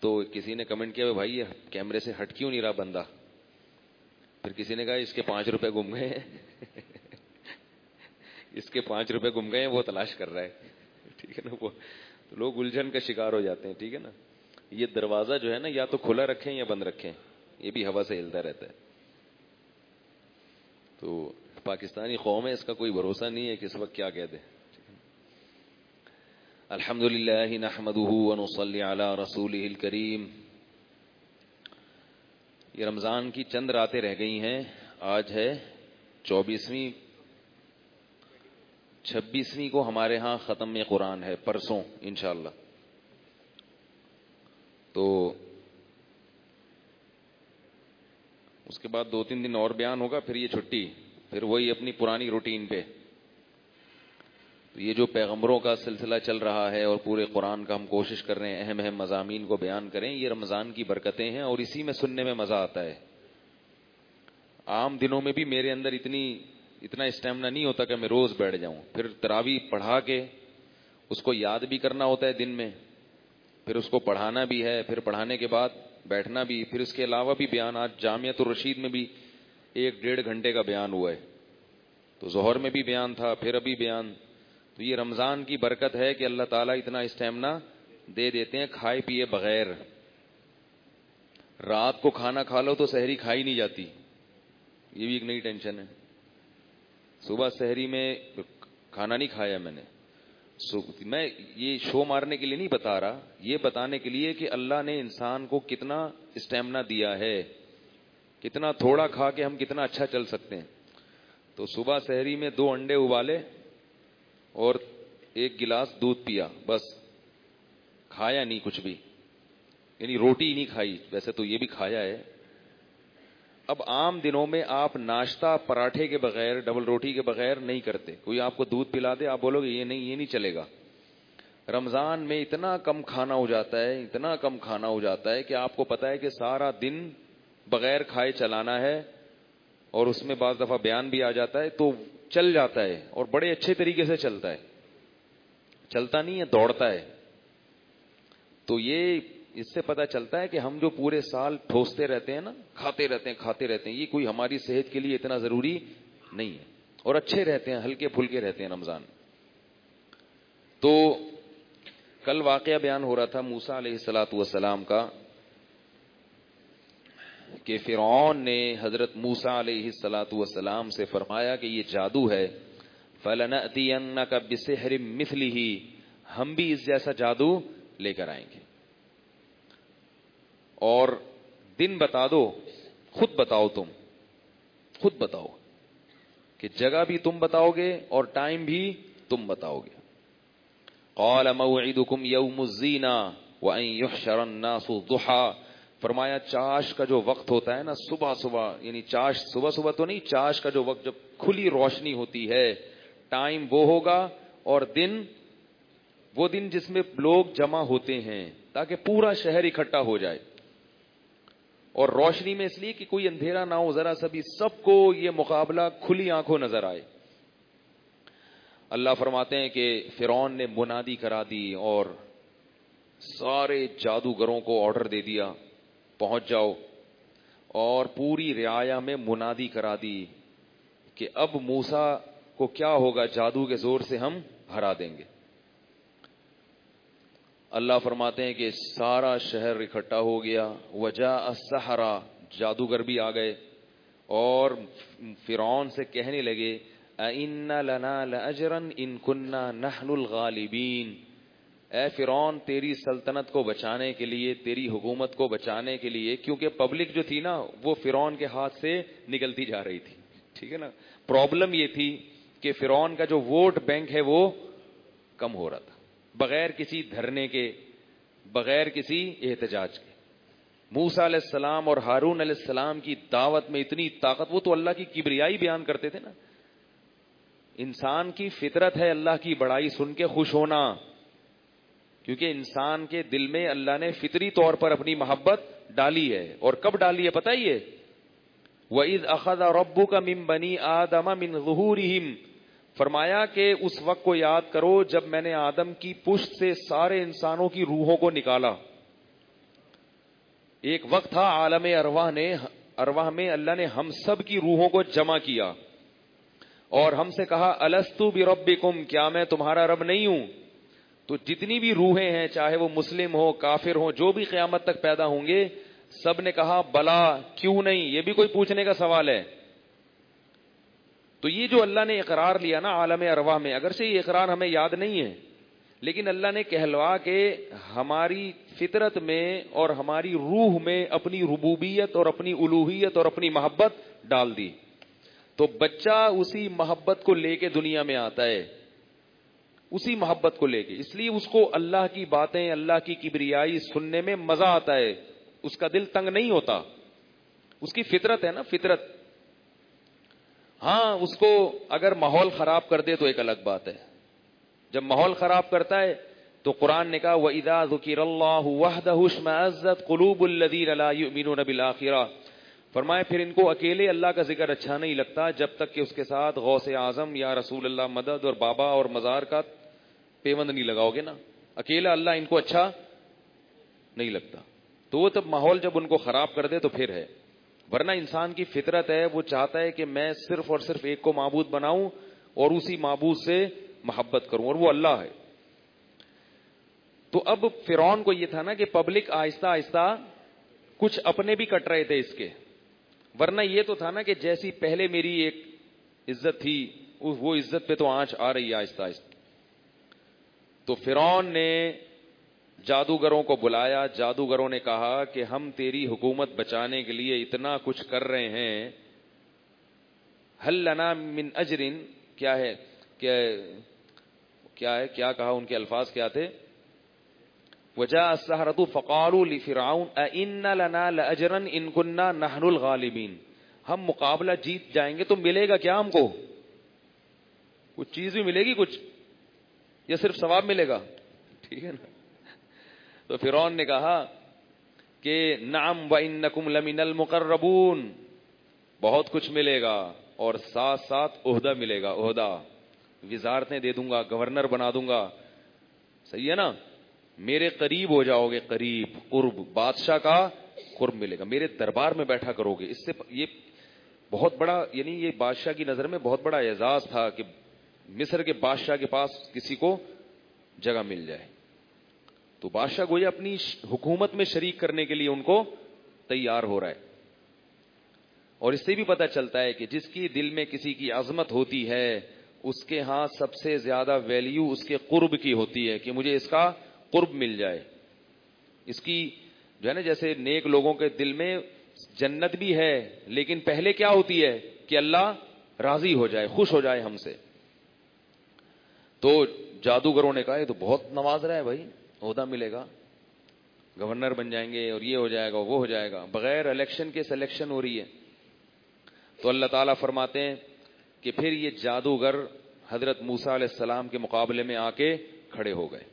تو کسی نے کمنٹ کیا بھائی یہ کیمرے سے ہٹ کیوں نہیں رہا بندہ. پھر کسی نے کہا اس کے 5 روپے گم گئے ہیں اس کے 5 روپے گم گئے ہیں وہ تلاش کر رہا ہے. ٹھیک ہے نا. وہ تو لوگ الجھن کا شکار ہو جاتے ہیں. ٹھیک ہے نا. یہ دروازہ جو ہے نا یا تو کھلا رکھیں یا بند رکھیں, یہ بھی ہوا سے ہلتا رہتا ہے. تو پاکستانی قوم ہے, اس کا کوئی بھروسہ نہیں ہے کہ اس وقت کیا کہہ دے. الحمدللہ نحمدہ ونصلی علی رسولہ الکریم. یہ رمضان کی چند راتیں رہ گئی ہیں. آج ہے 24ویں, 26ویں کو ہمارے ہاں ختم قرآن ہے, پرسوں انشاءاللہ. تو اس کے بعد 2-3 دن اور بیان ہوگا, پھر یہ چھٹی, پھر وہی اپنی پرانی روٹین پہ. تو یہ جو پیغمبروں کا سلسلہ چل رہا ہے اور پورے قرآن کا ہم کوشش کر رہے ہیں اہم اہم مضامین کو بیان کریں, یہ رمضان کی برکتیں ہیں اور اسی میں سننے میں مزہ آتا ہے. عام دنوں میں بھی میرے اندر اتنا اسٹیمنا نہیں ہوتا کہ میں روز بیٹھ جاؤں. پھر تراویح پڑھا کے اس کو یاد بھی کرنا ہوتا ہے دن میں, پھر اس کو پڑھانا بھی ہے, پھر پڑھانے کے بعد بیٹھنا بھی, پھر اس کے علاوہ بھی بیان. آج جامعۃ الرشید میں بھی 1-1.5 گھنٹے کا بیان ہوا ہے. تو ظہر میں بھی بیان تھا, پھر ابھی بیان. تو یہ رمضان کی برکت ہے کہ اللہ تعالیٰ اتنا اسٹیمنا دے دیتے ہیں کھائے پیے بغیر. رات کو کھانا کھا لو تو سحری کھائی نہیں جاتی, یہ بھی ایک نئی ٹینشن ہے. صبح سحری میں کھانا نہیں کھایا میں نے. میں یہ شو مارنے کے لیے نہیں بتا رہا, یہ بتانے کے لیے کہ اللہ نے انسان کو کتنا اسٹیمنا دیا ہے, کتنا تھوڑا کھا کے ہم کتنا اچھا چل سکتے ہیں. تو صبح سحری میں 2 انڈے ابالے اور 1 گلاس دودھ پیا, بس. کھایا نہیں کچھ بھی, یعنی روٹی نہیں کھائی. ویسے تو یہ بھی کھایا ہے. اب عام دنوں میں آپ ناشتہ پراٹھے کے بغیر, ڈبل روٹی کے بغیر نہیں کرتے. کوئی آپ کو دودھ پلا دے, آپ بولو گے یہ نہیں چلے گا. رمضان میں اتنا کم کھانا ہو جاتا ہے, اتنا کم کھانا ہو جاتا ہے کہ آپ کو پتا ہے کہ سارا دن بغیر کھائے چلانا ہے, اور اس میں بعض دفعہ بیان بھی آ جاتا ہے تو چل جاتا ہے, اور بڑے اچھے طریقے سے چلتا ہے. چلتا نہیں ہے, دوڑتا ہے. تو یہ اس سے پتہ چلتا ہے کہ ہم جو پورے سال ٹھوستے رہتے ہیں نا, کھاتے رہتے ہیں, یہ کوئی ہماری صحت کے لیے اتنا ضروری نہیں ہے, اور اچھے رہتے ہیں, ہلکے پھلکے رہتے ہیں رمضان. تو کل واقعہ بیان ہو رہا تھا موسیٰ علیہ الصلوۃ والسلام کا, کہ فرعون نے حضرت موسیٰ علیہ الصلوۃ والسلام سے فرمایا کہ یہ جادو ہے. فَلَنَأْتِيَنَّكَ بِسِحْرٍ مِثْلِهِ, ہم بھی اس جیسا جادو لے کر آئیں گے. اور دن بتا دو, خود بتاؤ, خود بتاؤ کہ جگہ بھی تم بتاؤ گے اور ٹائم بھی تم بتاؤ گے. قَالَ مَوْعِدُكُمْ يَوْمُ الزِّينَةِ وَأَن يُحْشَرَ النَّاسُ ضُحًى, فرمایا چاش کا جو وقت ہوتا ہے نا, صبح, یعنی چاش صبح تو نہیں, چاش کا جو وقت جب کھلی روشنی ہوتی ہے, ٹائم وہ ہوگا, اور وہ دن جس میں لوگ جمع ہوتے ہیں تاکہ پورا شہر اکٹھا ہو جائے. اور روشنی میں اس لیے کہ کوئی اندھیرا نہ ہو, ذرا سا بھی سب کو یہ مقابلہ کھلی آنکھوں نظر آئے. اللہ فرماتے ہیں کہ فرعون نے منادی کرا دی اور سارے جادوگروں کو آرڈر دے دیا پہنچ جاؤ, اور پوری رعایا میں منادی کرا دی کہ اب موسیٰ کو کیا ہوگا, جادو کے زور سے ہم ہرا دیں گے. اللہ فرماتے ہیں کہ سارا شہر اکٹھا ہو گیا. وجاء السحرہ, جادوگر بھی آ گئے, اور فرعون سے کہنے لگے اَإِنَّ لَنَا لَأَجْرًا إِن كُنَّا نَحْنُ الْغَالِبِينَ, اے فرعون تیری سلطنت کو بچانے کے لیے, تیری حکومت کو بچانے کے لیے, کیونکہ پبلک جو تھی نا وہ فرعون کے ہاتھ سے نکلتی جا رہی تھی. ٹھیک ہے نا. پرابلم یہ تھی کہ فرعون کا جو ووٹ بینک ہے وہ کم ہو رہا تھا, بغیر کسی دھرنے کے, بغیر کسی احتجاج کے. موسیٰ علیہ السلام اور ہارون علیہ السلام کی دعوت میں اتنی طاقت, وہ تو اللہ کی کبریائی بیان کرتے تھے نا. انسان کی فطرت ہے اللہ کی بڑائی سن کے خوش ہونا, کیونکہ انسان کے دل میں اللہ نے فطری طور پر اپنی محبت ڈالی ہے. اور کب ڈالی ہے پتہ ہی ہے, وَإِذْ أَخَذَ رَبُّكَ مِن بَنِي آدَمَ مِن ظُهُورِهِمْ, فرمایا کہ اس وقت کو یاد کرو جب میں نے آدم کی پشت سے سارے انسانوں کی روحوں کو نکالا. ایک وقت تھا عالم ارواح میں اللہ نے ہم سب کی روحوں کو جمع کیا اور ہم سے کہا الستو بربکم، کیا میں تمہارا رب نہیں ہوں؟ تو جتنی بھی روحیں ہیں، چاہے وہ مسلم ہو کافر ہو، جو بھی قیامت تک پیدا ہوں گے، سب نے کہا بلا، کیوں نہیں؟ یہ بھی کوئی پوچھنے کا سوال ہے؟ تو یہ جو اللہ نے اقرار لیا نا عالم ارواح میں، اگرچہ یہ اقرار ہمیں یاد نہیں ہے، لیکن اللہ نے کہلوا کے ہماری فطرت میں اور ہماری روح میں اپنی ربوبیت اور اپنی الوہیت اور اپنی محبت ڈال دی. تو بچہ اسی محبت کو لے کے دنیا میں آتا ہے، اسی محبت کو لے کے، اس لیے اس کو اللہ کی باتیں، اللہ کی کبریائی سننے میں مزہ آتا ہے، اس کا دل تنگ نہیں ہوتا، اس کی فطرت ہے نا، فطرت. ہاں اس کو اگر ماحول خراب کر دے تو ایک الگ بات ہے. جب ماحول خراب کرتا ہے تو قرآن نے کہا وَإِذَا ذُكِرَ اللَّهُ وَحْدَهُ اشْمَأَزَّتْ قُلُوبُ الَّذِينَ لَا يُؤْمِنُونَ بِالْآخِرَةِ. فرمایا پھر ان کو اکیلے اللہ کا ذکر اچھا نہیں لگتا جب تک کہ اس کے ساتھ غوث اعظم یا رسول اللہ مدد اور بابا اور مزار کا پیوند نہیں لگاؤ گے نا. اکیلا اللہ ان کو اچھا نہیں لگتا. تو وہ تب ماحول جب ان کو خراب کر دے تو پھر ہے. ورنہ انسان کی فطرت ہے، وہ چاہتا ہے کہ میں صرف اور صرف ایک کو معبود بناؤں اور اسی معبود سے محبت کروں، اور وہ اللہ ہے. تو اب فرعون کو یہ تھا نا کہ پبلک آہستہ آہستہ کچھ اپنے بھی کٹ رہے تھے اس کے. ورنہ یہ تو تھا نا کہ جیسی پہلے میری ایک عزت تھی وہ عزت پہ تو آنچ آ رہی ہے آہستہ آہستہ. تو فرعون نے جادوگروں کو بلایا. جادوگروں نے کہا کہ ہم تیری حکومت بچانے کے لیے اتنا کچھ کر رہے ہیں، ہل لنا من اجر، کیا ہے کیا کہا، ان کے الفاظ کیا تھے؟ وجاء السحرة فقالوا لفرعون أئن لنا لأجرا إن كنا نحن الغالبين. ہم مقابلہ جیت جائیں گے تو ملے گا کیا ہم کو؟ کچھ چیز بھی ملے گی کچھ، یا صرف ثواب ملے گا؟ ٹھیک ہے نا. تو فرعون نے کہا کہ نعم وإنکم لمن المقربون، بہت کچھ ملے گا اور ساتھ ساتھ عہدہ ملے گا، عہدہ، وزارتیں دے دوں گا، گورنر بنا دوں گا. صحیح ہے نا؟ میرے قریب ہو جاؤ گے، قریب، قرب، بادشاہ کا قرب ملے گا، میرے دربار میں بیٹھا کرو گے. اس سے یہ بہت بڑا، یعنی یہ بادشاہ کی نظر میں بہت بڑا اعزاز تھا کہ مصر کے بادشاہ کے پاس کسی کو جگہ مل جائے. تو بادشاہ گویا اپنی حکومت میں شریک کرنے کے لیے ان کو تیار ہو رہا ہے. اور اس سے بھی پتہ چلتا ہے کہ جس کی دل میں کسی کی عظمت ہوتی ہے اس کے ہاں سب سے زیادہ ویلیو اس کے قرب کی ہوتی ہے، کہ مجھے اس کا قرب مل جائے. اس کی جو ہے نا، جیسے نیک لوگوں کے دل میں جنت بھی ہے لیکن پہلے کیا ہوتی ہے کہ اللہ راضی ہو جائے، خوش ہو جائے ہم سے. تو جادوگروں نے کہا یہ تو بہت نواز رہا ہے بھائی، عہدہ ملے گا، گورنر بن جائیں گے اور یہ ہو جائے گا وہ ہو جائے گا، بغیر الیکشن کے سلیکشن ہو رہی ہے. تو اللہ تعالیٰ فرماتے ہیں کہ پھر یہ جادوگر حضرت موسیٰ علیہ السلام کے مقابلے میں آ کے کھڑے ہو گئے.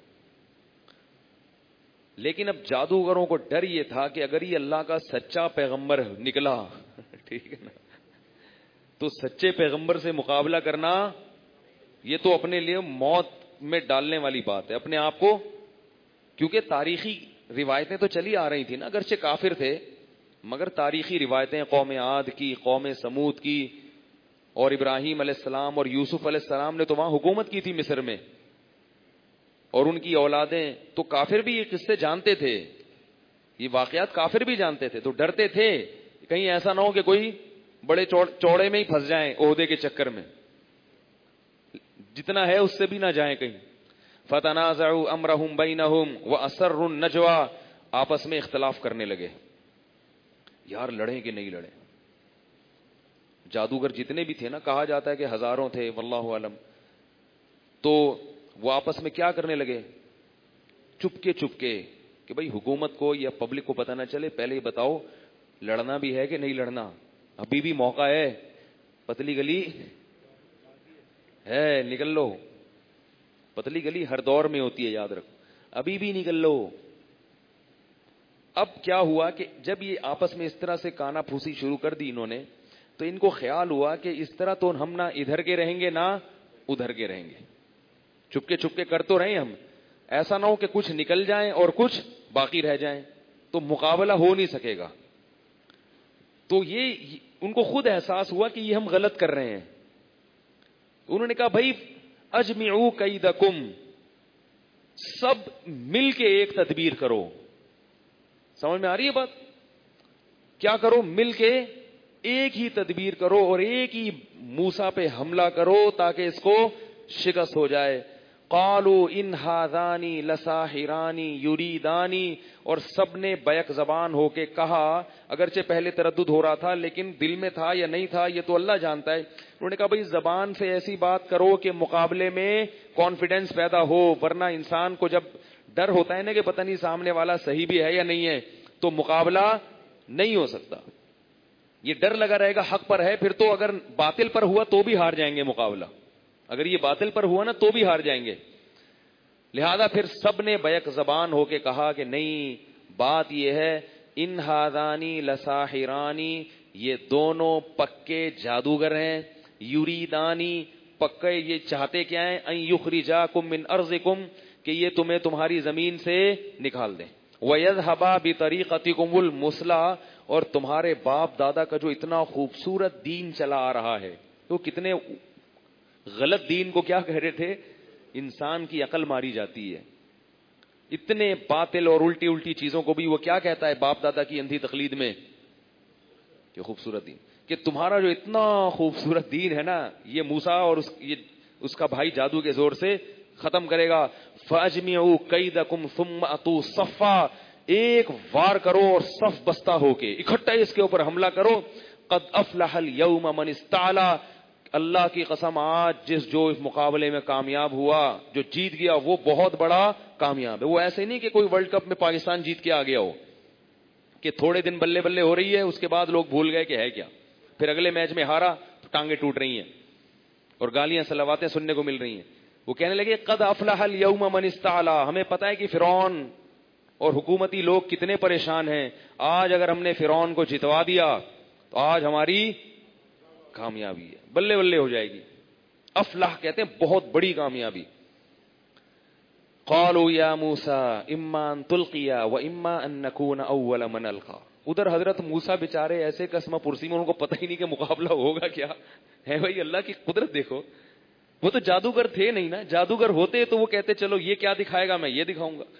لیکن اب جادوگروں کو ڈر یہ تھا کہ اگر یہ اللہ کا سچا پیغمبر نکلا ٹھیک ہے نا، تو سچے پیغمبر سے مقابلہ کرنا یہ تو اپنے لیے موت میں ڈالنے والی بات ہے اپنے آپ کو. کیونکہ تاریخی روایتیں تو چلی آ رہی تھی نا، اگرچہ کافر تھے مگر تاریخی روایتیں قوم عاد کی، قوم سمود کی، اور ابراہیم علیہ السلام اور یوسف علیہ السلام نے تو وہاں حکومت کی تھی مصر میں، اور ان کی اولادیں. تو کافر بھی یہ قصے جانتے تھے، یہ واقعات کافر بھی جانتے تھے، تو ڈرتے تھے کہیں ایسا نہ ہو کہ کوئی بڑے چوڑے میں ہی پھنس جائیں عہدے کے چکر میں، جتنا ہے اس سے بھی نہ جائیں کہیں. فتنازعوا امرهم بینہم واسروا النجوى، آپس میں اختلاف کرنے لگے، یار لڑیں کہ نہیں لڑیں. جادوگر جتنے بھی تھے نا، کہا جاتا ہے کہ ہزاروں تھے واللہ عالم. تو وہ آپس میں کیا کرنے لگے، چپکے کہ بھائی حکومت کو یا پبلک کو پتہ نہ چلے، پہلے ہی بتاؤ لڑنا بھی ہے کہ نہیں لڑنا، ابھی بھی موقع ہے، پتلی گلی ہے نکل لو. پتلی گلی ہر دور میں ہوتی ہے، یاد رکھو، ابھی بھی نکل لو. اب کیا ہوا کہ جب یہ آپس میں اس طرح سے کانا پھوسی شروع کر دی انہوں نے، تو ان کو خیال ہوا کہ اس طرح تو ہم نہ ادھر کے رہیں گے نہ ادھر کے رہیں گے، چپکے کر تو رہے ہم، ایسا نہ ہو کہ کچھ نکل جائیں اور کچھ باقی رہ جائیں. تو مقابلہ ہو نہیں سکے گا. تو یہ ان کو خود احساس ہوا کہ یہ ہم غلط کر رہے ہیں. انہوں نے کہا بھائی اجمعوا کیدکم, سب مل کے ایک تدبیر کرو. سمجھ میں آ رہی ہے بات؟ کیا کرو؟ مل کے ایک ہی تدبیر کرو اور ایک ہی موسیٰ پہ حملہ کرو تاکہ اس کو شکست ہو جائے. قالوا ان ھذان لساحران یریدان, اور سب نے بیک زبان ہو کے کہا, اگرچہ پہلے تردد ہو رہا تھا لیکن دل میں تھا یا نہیں تھا یہ تو اللہ جانتا ہے. انہوں نے کہا بھائی زبان سے ایسی بات کرو کہ مقابلے میں کانفیڈنس پیدا ہو, ورنہ انسان کو جب ڈر ہوتا ہے نا کہ پتہ نہیں سامنے والا صحیح بھی ہے یا نہیں ہے تو مقابلہ نہیں ہو سکتا. یہ ڈر لگا رہے گا حق پر ہے, پھر تو اگر باطل پر ہوا تو بھی ہار جائیں گے مقابلہ, اگر یہ باطل پر ہوا نا تو بھی ہار جائیں گے. لہذا پھر سب نے بیک زبان ہو کے کہا کہ نہیں, بات یہ ہے ان ھذانی لساحرانی, یہ دونوں پکے جادوگر ہیں. یریدانی, پکے یہ چاہتے کیا ہیں؟ ان یخرجاکم من ارضکم, کہ یہ تمہیں تمہاری زمین سے نکال دیں. وَيَذْهَبَا بِطَرِيقَتِكُمُ الْمُثْلَىٰ, اور تمہارے باپ دادا کا جو اتنا خوبصورت دین چلا آ رہا ہے, تو کتنے غلط دین کو کیا کہہ رہے تھے؟ انسان کی عقل ماری جاتی ہے. اتنے باطل اور الٹی الٹی چیزوں کو بھی وہ کیا کہتا ہے باپ دادا کی اندھی تقلید میں؟ کہ خوبصورت دین, کہ تمہارا جو اتنا خوبصورت دین ہے نا, یہ موسیٰ اور اس کا بھائی جادو کے زور سے ختم کرے گا. فَأَجْمِعُوا كَيْدَكُمْ ثُمَّ أَتُوا صَفًّا, ایک وار کرو اور صف بستہ ہو کے اکٹھا اس کے اوپر حملہ کرو. قَدْ أَفْلَحَ الْيَوْمَ مَنِ اسْتَعْلَىٰ, اللہ کی قسم آج جو اس مقابلے میں کامیاب ہوا, جو جیت گیا وہ بہت بڑا کامیاب ہے. وہ ایسے نہیں کہ کوئی ورلڈ کپ میں پاکستان جیت کے آ گیا ہو کہ تھوڑے دن بلے بلے ہو رہی ہے, اس کے بعد لوگ بھول گئے کہ ہے کیا, پھر اگلے میچ میں ہارا تو ٹانگیں ٹوٹ رہی ہیں اور گالیاں صلواتیں سننے کو مل رہی ہیں. وہ کہنے لگے قد افلح اليوم من استعلا, ہمیں پتہ ہے کہ فرعون اور حکومتی لوگ کتنے پریشان ہیں, آج اگر ہم نے فرعون کو جتوا دیا تو آج ہماری کامیابی ہے, بلے بلے ہو جائے گی. افلح کہتے ہیں بہت بڑی کامیابی. قالوا یا موسیٰ اما ان تلقی و اما ان نکون اول من القا. ادھر حضرت موسیٰ بیچارے ایسے قسمہ پرسی میں, ان کو پتہ ہی نہیں کہ مقابلہ ہوگا کیا ہے. بھائی اللہ کی قدرت دیکھو, وہ تو جادوگر تھے نہیں نا, جادوگر ہوتے تو وہ کہتے چلو یہ کیا دکھائے گا, میں یہ دکھاؤں گا.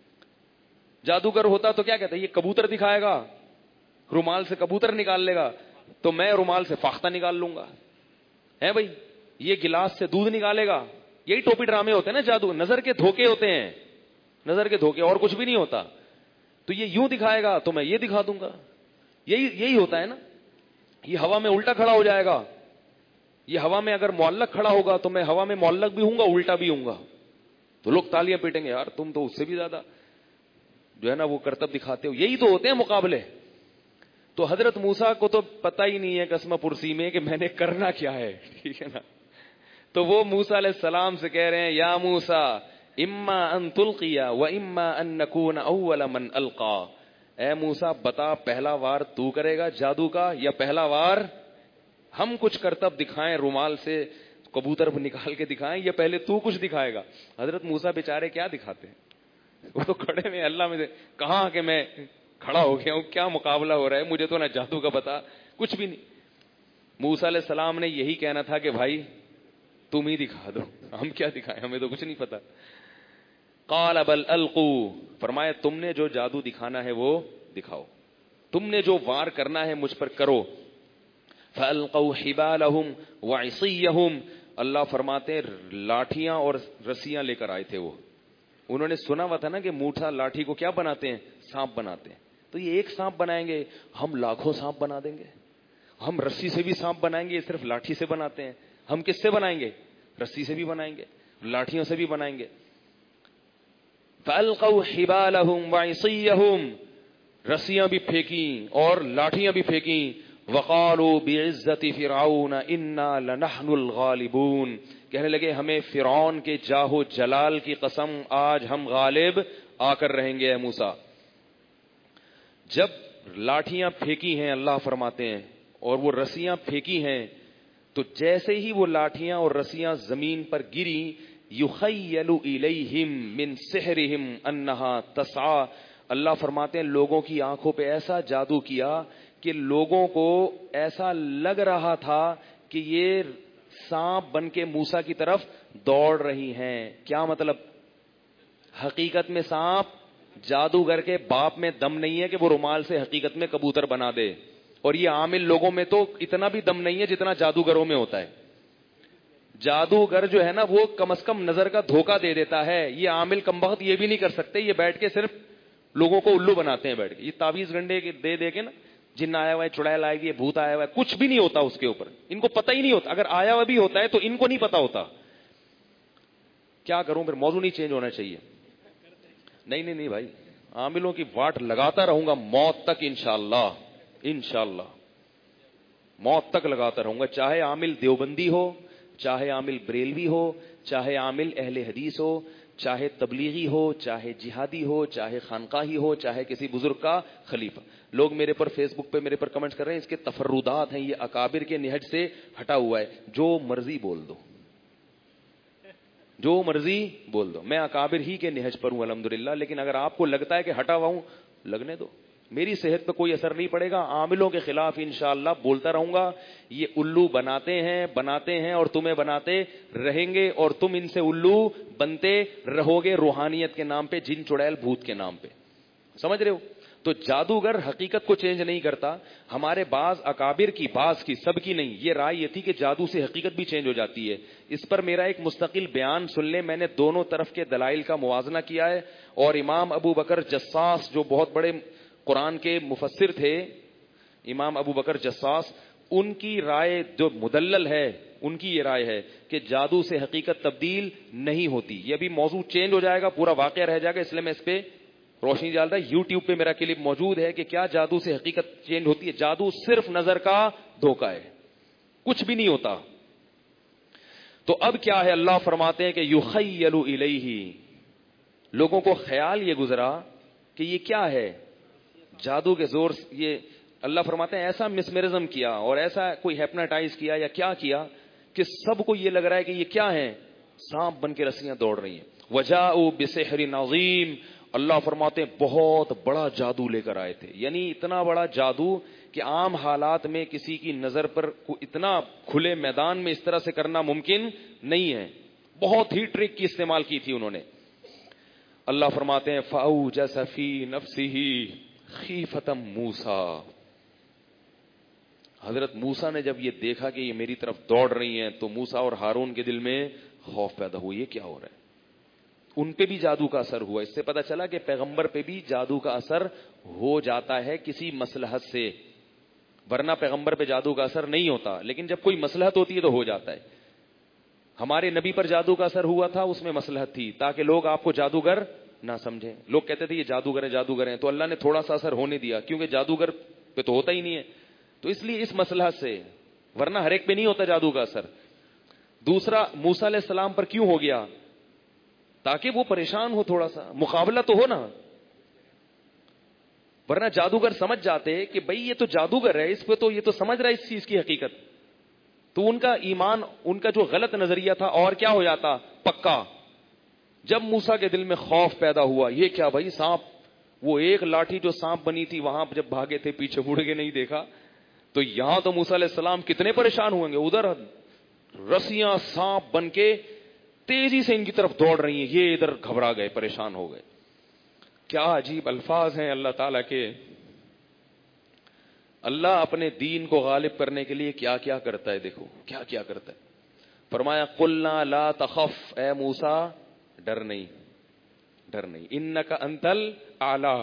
جادوگر ہوتا تو کیا کہتا, یہ کبوتر دکھائے گا, رومال سے کبوتر نکال لے گا, تو میں رومال سے فاختہ نکال لوں گا. ہے بھائی, یہ گلاس سے دودھ نکالے گا. یہی ٹوپی ڈرامے ہوتے ہیں نا جادو, نظر کے دھوکے ہوتے ہیں, نظر کے دھوکے, اور کچھ بھی نہیں ہوتا. تو یہ یوں دکھائے گا تو میں یہ دکھا دوں گا. یہی ہوتا ہے نا. یہ ہوا میں الٹا کھڑا ہو جائے گا, یہ ہوا میں اگر معلق کھڑا ہوگا تو میں ہوا میں معلق بھی ہوں گا, الٹا بھی ہوں گا, تو لوگ تالیاں پیٹیں گے, یار تم تو اس سے بھی زیادہ جو ہے نا وہ کرتب دکھاتے ہو. یہی تو ہوتے ہیں مقابلے. تو حضرت موسیٰ کو تو پتہ ہی نہیں ہے قسمہ پرسی میں کہ میں نے کرنا کیا ہے, ٹھیک ہے نا. تو وہ موسیٰ علیہ السلام سے کہہ رہے ہیں یا موسیٰ اما ان تلقی و اما ان نکون اول من القا. اے موسیٰ بتا, پہلا وار تو کرے گا جادو کا یا پہلا وار ہم کچھ کرتب دکھائیں, رومال سے کبوتر نکال کے دکھائیں, یا پہلے تو کچھ دکھائے گا. حضرت موسیٰ بیچارے کیا دکھاتے ہیں, وہ تو کھڑے میں اللہ میں کہاں کہ میں کھڑا ہو گیا ہوں, کیا مقابلہ ہو رہا ہے, مجھے تو نہ جادو کا پتا کچھ بھی نہیں. موسیٰ علیہ السلام نے یہی کہنا تھا کہ بھائی تم ہی دکھا دو, ہم کیا دکھائیں, ہمیں تو کچھ نہیں پتا. قال بل القوا, فرمایا تم نے جو جادو دکھانا ہے وہ دکھاؤ, تم نے جو وار کرنا ہے مجھ پر کرو. فَأَلْقَوْا حِبَالَهُمْ وَعِصِيَّهُمْ, اللہ فرماتے لاٹھیاں اور رسیاں لے کر آئے تھے. وہ انہوں نے سنا ہوا تھا نا کہ موٹھا لاٹھی کو کیا بناتے ہیں, سانپ بناتے ہیں. تو یہ ایک سانپ بنائیں گے, ہم لاکھوں سانپ بنا دیں گے. ہم رسی سے بھی سانپ بنائیں گے, یہ صرف لاٹھی سے بناتے ہیں. ہم کس سے بنائیں گے, رسی سے بھی بنائیں گے, لاٹھیوں سے بھی بنائیں گے. فَأَلْقَوْا حِبَالَهُمْ وَعِصِيَّهُمْ, رسیاں بھی پھینکیں اور لاٹھیاں بھی پھینکیں. وَقَالُوا بِعِزَّةِ فِرْعَوْنَ إِنَّا لَنَحْنُ الْغَالِبُونَ, کہنے لگے ہمیں فرعون کے جاہ و جلال کی قسم, آج ہم غالب آ کر رہیں گے. اے موسیٰ, جب لاٹھیاں پھینکی ہیں اللہ فرماتے ہیں اور وہ رسیاں پھینکی ہیں, تو جیسے ہی وہ لاٹھیاں اور رسیاں زمین پر گری, یخیل الیہم من سحرہم انہا تسعی, اللہ فرماتے ہیں لوگوں کی آنکھوں پہ ایسا جادو کیا کہ لوگوں کو ایسا لگ رہا تھا کہ یہ سانپ بن کے موسیٰ کی طرف دوڑ رہی ہیں. کیا مطلب؟ حقیقت میں سانپ جادوگر کے باپ میں دم نہیں ہے کہ وہ رومال سے حقیقت میں کبوتر بنا دے, اور یہ عامل لوگوں میں تو اتنا بھی دم نہیں ہے جتنا جادوگروں میں ہوتا ہے. جادوگر جو ہے نا وہ کم از کم نظر کا دھوکہ دے دیتا ہے, یہ عامل کمبخت یہ بھی نہیں کر سکتے. یہ بیٹھ کے صرف لوگوں کو الو بناتے ہیں بیٹھ کے, یہ تعویذ گنڈے دے دے کے نا, جن آیا ہوا ہے, چڑیل آئے گی, بھوت آیا ہوا ہے, کچھ بھی نہیں ہوتا اس کے اوپر, ان کو پتہ ہی نہیں ہوتا. اگر آیا ہوا بھی ہوتا ہے تو ان کو نہیں پتا ہوتا. کیا کروں پھر, موضوع نہیں چینج ہونا چاہیے. نہیں بھائی, عاملوں کی واٹ لگاتا رہوں گا موت تک انشاءاللہ موت تک لگاتا رہوں گا. چاہے عامل دیوبندی ہو, چاہے عامل بریلوی ہو, چاہے عامل اہل حدیث ہو, چاہے تبلیغی ہو, چاہے جہادی ہو, چاہے خانقاہی ہو, چاہے کسی بزرگ کا خلیفہ. لوگ میرے پر فیس بک پہ میرے پر کمنٹس کر رہے ہیں اس کے تفردات ہیں, یہ اکابر کے نہج سے ہٹا ہوا ہے. جو مرضی بول دو, جو مرضی بول دو, میں اکابر ہی کے نہج پر ہوں الحمدللہ. لیکن اگر آپ کو لگتا ہے کہ ہٹا ہوا ہوں, لگنے دو, میری صحت پہ کوئی اثر نہیں پڑے گا. عاملوں کے خلاف انشاءاللہ بولتا رہوں گا. یہ الو بناتے ہیں اور تمہیں بناتے رہیں گے, اور تم ان سے الو بنتے رہو گے روحانیت کے نام پہ, جن چڑیل بھوت کے نام پہ. سمجھ رہے ہو؟ تو جادوگر حقیقت کو چینج نہیں کرتا. ہمارے بعض اکابر کی, بعض کی, سب کی نہیں, یہ رائے یہ تھی کہ جادو سے حقیقت بھی چینج ہو جاتی ہے. اس پر میرا ایک مستقل بیان سن لیں, میں نے دونوں طرف کے دلائل کا موازنہ کیا ہے. اور امام ابو بکر جساس جو بہت بڑے قرآن کے مفسر تھے, امام ابو بکر جساس, ان کی رائے جو مدلل ہے, ان کی یہ رائے ہے کہ جادو سے حقیقت تبدیل نہیں ہوتی. یہ بھی موضوع چینج ہو جائے گا, پورا واقعہ رہ جائے گا, اس لیے میں اس پہ روشنی ڈال رہا ہے. یوٹیوب پہ میرا کلپ موجود ہے کہ کیا جادو سے حقیقت چینج ہوتی ہے. جادو صرف نظر کا دھوکہ ہے, کچھ بھی نہیں ہوتا. تو اب کیا ہے, اللہ فرماتے ہیں کہ یخیل الیہ, لوگوں کو خیال یہ گزرا کہ یہ کیا ہے, جادو کے زور سے. یہ اللہ فرماتے ہیں ایسا مسمرزم کیا اور ایسا کوئی ہیپناٹائز کیا یا کیا کیا کہ سب کو یہ لگ رہا ہے کہ یہ کیا ہے, سانپ بن کے رسیاں دوڑ رہی ہیں. وجاؤ بسحر عظیم, اللہ فرماتے ہیں بہت بڑا جادو لے کر آئے تھے. یعنی اتنا بڑا جادو کہ عام حالات میں کسی کی نظر پر اتنا کھلے میدان میں اس طرح سے کرنا ممکن نہیں ہے. بہت ہی ٹرک کی استعمال کی تھی انہوں نے. اللہ فرماتے ہیں فاوجس فی نفسہ خیفۃ موسیٰ, حضرت موسیٰ نے جب یہ دیکھا کہ یہ میری طرف دوڑ رہی ہیں تو موسیٰ اور ہارون کے دل میں خوف پیدا ہوا, یہ کیا ہو رہا ہے. ان پہ بھی جادو کا اثر ہوا. اس سے پتہ چلا کہ پیغمبر پہ بھی جادو کا اثر ہو جاتا ہے کسی مصلحت سے, ورنہ پیغمبر پہ جادو کا اثر نہیں ہوتا, لیکن جب کوئی مصلحت ہوتی ہے تو ہو جاتا ہے. ہمارے نبی پر جادو کا اثر ہوا تھا, اس میں مصلحت تھی تاکہ لوگ آپ کو جادوگر نہ سمجھیں. لوگ کہتے تھے یہ جادوگر ہیں, تو اللہ نے تھوڑا سا اثر ہونے دیا, کیونکہ جادوگر پہ تو ہوتا ہی نہیں ہے, تو اس لیے اس مصلحت سے, ورنہ ہر ایک پہ نہیں ہوتا جادو کا اثر. دوسرا, موسیٰ علیہ السلام پر کیوں ہو گیا, تاکہ وہ پریشان ہو, تھوڑا سا مقابلہ تو ہو نا, ورنہ جادوگر سمجھ جاتے کہ بھئی یہ تو جادوگر ہے, اس پہ تو یہ تو سمجھ رہا ہے اس چیز کی حقیقت, تو ان کا ایمان, ان کا جو غلط نظریہ تھا اور کیا ہو جاتا پکا. جب موسیٰ کے دل میں خوف پیدا ہوا, یہ کیا بھائی سانپ, وہ ایک لاٹھی جو سانپ بنی تھی وہاں جب بھاگے تھے پیچھے مڑ کے نہیں دیکھا, تو یہاں تو موسیٰ علیہ السلام کتنے پریشان ہوئیں گے. ادھر رسیاں سانپ بن کے تیزی سے ان کی طرف دوڑ رہی ہیں, یہ ادھر گھبرا گئے, پریشان ہو گئے. کیا عجیب الفاظ ہیں اللہ تعالیٰ کے. اللہ اپنے دین کو غالب کرنے کے لیے کیا کیا کرتا ہے, دیکھو کیا کیا کرتا ہے. فرمایا قلنا لا تخف, اے موسیٰ ڈر نہیں, انک انتل اعلی.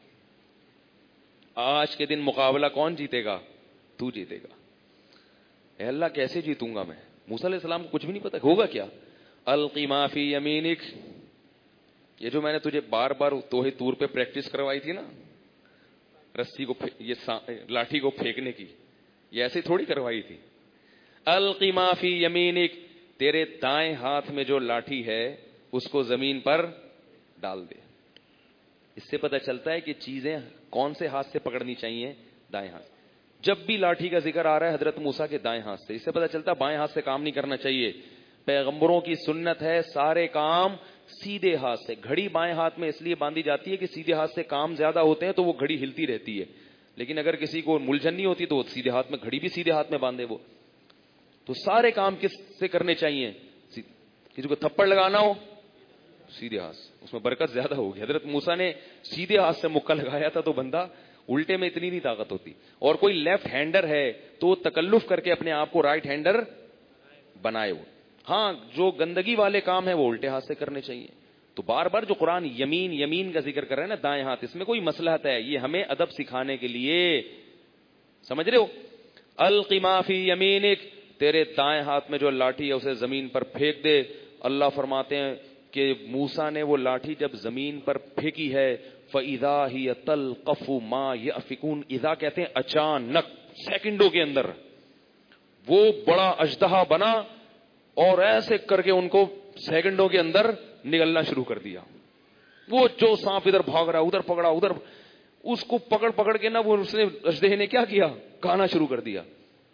آج کے دن مقابلہ کون جیتے گا, تو جیتے گا. اے اللہ کیسے جیتوں گا میں. موسیٰ علیہ السلام کو کچھ بھی نہیں پتا ہوگا کیا. القی ما فی یمینک, یہ جو میں نے تجھے بار بار توحے طور پہ پریکٹس کروائی تھی نا, رسی کو یہ لاٹھی کو پھینکنے کی, یہ ایسے تھوڑی کروائی تھی. القی ما فی یمینک, تیرے دائیں ہاتھ میں جو لاٹھی ہے اس کو زمین پر ڈال دے. اس سے پتہ چلتا ہے کہ چیزیں کون سے ہاتھ سے پکڑنی چاہیے, دائیں ہاتھ. جب بھی لاٹھی کا ذکر آ رہا ہے حضرت موسیٰ کے دائیں ہاتھ سے, اس سے پتہ چلتا ہے بائیں ہاتھ سے کام نہیں کرنا چاہیے. پیغمبروں کی سنت ہے سارے کام سیدھے ہاتھ سے. گھڑی بائیں ہاتھ میں اس لیے باندھی جاتی ہے کہ سیدھے ہاتھ سے کام زیادہ ہوتے ہیں تو وہ گھڑی ہلتی رہتی ہے, لیکن اگر کسی کو ملجھن نہیں ہوتی تو وہ سیدھے ہاتھ میں, گھڑی بھی سیدھے ہاتھ میں باندھے وہ. تو سارے کام کس سے کرنے چاہیے؟ کسی کو تھپڑ لگانا ہو سیدھے ہاتھ سے, اس میں برکت زیادہ ہوگی. حضرت موسیٰ نے سیدھے ہاتھ سے مکہ لگایا تھا تو بندہ الٹے میں اتنی نہیں طاقت ہوتی. اور کوئی لیفٹ ہینڈر ہے تو وہ تکلف کر کے اپنے آپ کو رائٹ ہینڈر بنائے. وہ ہاں جو گندگی والے کام ہیں وہ الٹے ہاتھ سے کرنے چاہیے. تو بار بار جو قرآن یمین یمین کا ذکر کر رہے ہیں نا, دائیں ہاتھ, اس میں کوئی مصلحت ہے, یہ ہمیں ادب سکھانے کے لیے, سمجھ رہے ہو. القی ما فی یمینک, تیرے دائیں ہاتھ میں جو لاٹھی ہے اسے زمین پر پھینک دے. اللہ فرماتے ہیں کہ موسیٰ نے وہ لاٹھی جب زمین پر پھینکی ہے, فَإِذَا هِيَ تَلْقَفُ مَا يَأْفِكُونَ, اذا کہتے ہیں اچانک, سیکنڈوں کے اندر وہ بڑا اژدہا بنا اور ایسے کر کے ان کو سیکنڈوں کے اندر نگلنا شروع کر دیا. وہ جو سانپ ادھر بھاگ رہا ادھر پکڑا ادھر, اس کو پکڑ کے نا وہ اس نے اژدہے نے کیا کیا, کھانا شروع کر دیا.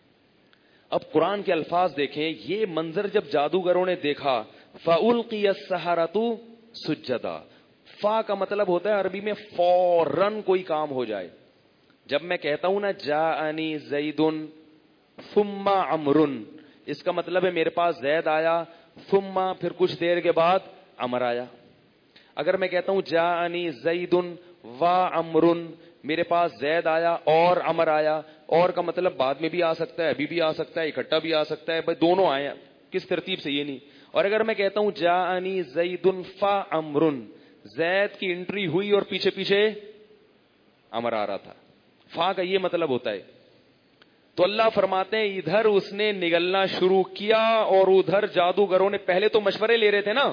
اب قرآن کے الفاظ دیکھیں, یہ منظر جب جادوگروں نے دیکھا, فَأُلْقِيَ السَّحَرَةُ سُجَّدًا, فا کا مطلب ہوتا ہے عربی میں فوراً کوئی کام ہو جائے. جب میں کہتا ہوں نا جاءنی زیدن ثم عمرن, اس کا مطلب ہے میرے پاس زید آیا, ثم پھر کچھ دیر کے بعد عمر آیا. اگر میں کہتا ہوں جاءنی زیدن و عمرن, میرے پاس زید آیا اور عمر آیا, اور کا مطلب بعد میں بھی آ سکتا ہے, ابھی بھی آ سکتا ہے, اکٹھا بھی آ سکتا ہے, بھائی دونوں آئے, کس ترتیب سے یہ نہیں. اور اگر میں کہتا ہوں جاءنی زیدن فعمرن, زید کی انٹری ہوئی اور پیچھے پیچھے عمر آ رہا تھا, فا کا یہ مطلب ہوتا ہے. تو اللہ فرماتے ہیں ادھر اس نے نگلنا شروع کیا اور ادھر جادوگروں نے پہلے تو مشورے لے رہے تھے نا,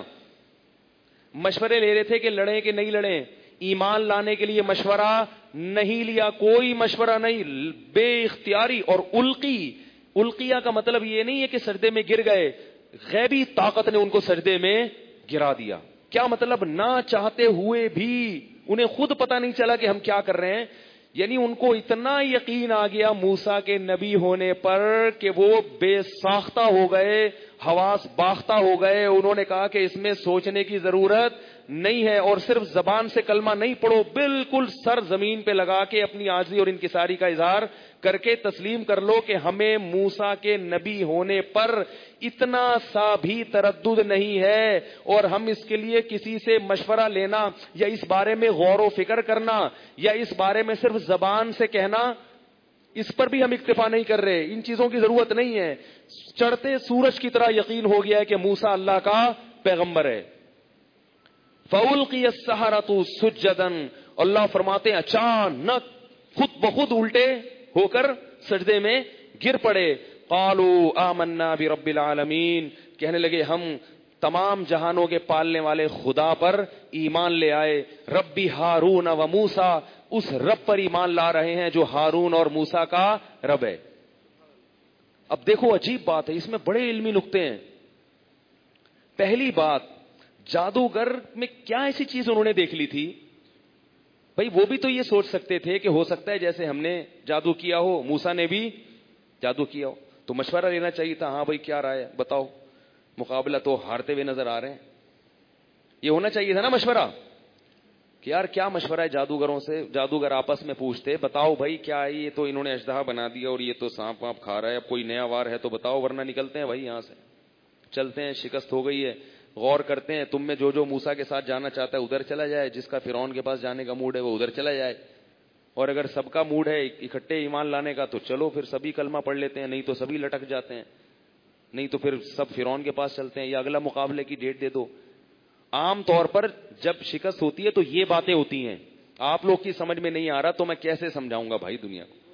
مشورے لے رہے تھے کہ لڑیں کہ نہیں لڑیں. ایمان لانے کے لیے مشورہ نہیں لیا, کوئی مشورہ نہیں, بے اختیاری. اور القیا کا مطلب یہ نہیں ہے کہ سجدے میں گر گئے, غیبی طاقت نے ان کو سجدے میں گرا دیا. کیا مطلب, نہ چاہتے ہوئے بھی انہیں خود پتہ نہیں چلا کہ ہم کیا کر رہے ہیں. یعنی ان کو اتنا یقین آ گیا موسیٰ کے نبی ہونے پر کہ وہ بے ساختہ ہو گئے, حواس باختہ ہو گئے. انہوں نے کہا کہ اس میں سوچنے کی ضرورت نہیں ہے, اور صرف زبان سے کلمہ نہیں پڑھو, بالکل سر زمین پہ لگا کے اپنی عاجزی اور انکساری کا اظہار کر کے تسلیم کر لو کہ ہمیں موسیٰ کے نبی ہونے پر اتنا سا بھی تردد نہیں ہے, اور ہم اس کے لیے کسی سے مشورہ لینا یا اس بارے میں غور و فکر کرنا یا اس بارے میں صرف زبان سے کہنا, اس پر بھی ہم اکتفا نہیں کر رہے. ان چیزوں کی ضرورت نہیں ہے. چڑھتے سورج کی طرح یقین ہو گیا ہے کہ موسیٰ اللہ کا پیغمبر ہے. فَأُلْقِيَ السَّحَرَةُ سُجَّدًا, اللہ فرماتے ہیں اچانک خود بخود الٹے ہو کر سجدے میں گر پڑے. قَالُوا آمَنَّا بِرَبِّ الْعَالَمِينَ, کہنے لگے ہم تمام جہانوں کے پالنے والے خدا پر ایمان لے آئے. ربی ہارون و موسیٰ, اس رب پر ایمان لا رہے ہیں جو ہارون اور موسیٰ کا رب ہے. اب دیکھو عجیب بات ہے, اس میں بڑے علمی نقطے ہیں. پہلی بات, جادوگر میں کیا ایسی چیز انہوں نے دیکھ لی تھی؟ بھائی وہ بھی تو یہ سوچ سکتے تھے کہ ہو سکتا ہے جیسے ہم نے جادو کیا ہو موسیٰ نے بھی جادو کیا ہو, تو مشورہ لینا چاہیے تھا. ہاں بھائی کیا رائے ہے بتاؤ, مقابلہ تو ہارتے ہوئے نظر آ رہے ہیں. یہ ہونا چاہیے تھا نا مشورہ, کہ یار کیا مشورہ ہے جادوگروں سے. جادوگر آپس میں پوچھتے بتاؤ بھائی کیا ہے, یہ تو انہوں نے اژدہا بنا دیا اور یہ تو سانپ وانپ کھا رہا ہے, اب کوئی نیا وار ہے تو بتاؤ, ورنہ نکلتے ہیں بھائی یہاں سے, چلتے ہیں, شکست ہو گئی ہے, غور کرتے ہیں. تم میں جو موسیٰ کے ساتھ جانا چاہتا ہے ادھر چلا جائے, جس کا فرعون کے پاس جانے کا موڈ ہے وہ ادھر چلا جائے, اور اگر سب کا موڈ ہے اکٹھے ایمان لانے کا تو چلو پھر سبھی کلمہ پڑھ لیتے ہیں, نہیں تو سبھی لٹک جاتے ہیں, نہیں تو پھر سب فرعون کے پاس چلتے ہیں, یا اگلا مقابلے کی ڈیٹ دے دو. عام طور پر جب شکست ہوتی ہے تو یہ باتیں ہوتی ہیں. آپ لوگ کی سمجھ میں نہیں آ رہا تو میں کیسے سمجھاؤں گا بھائی دنیا کو.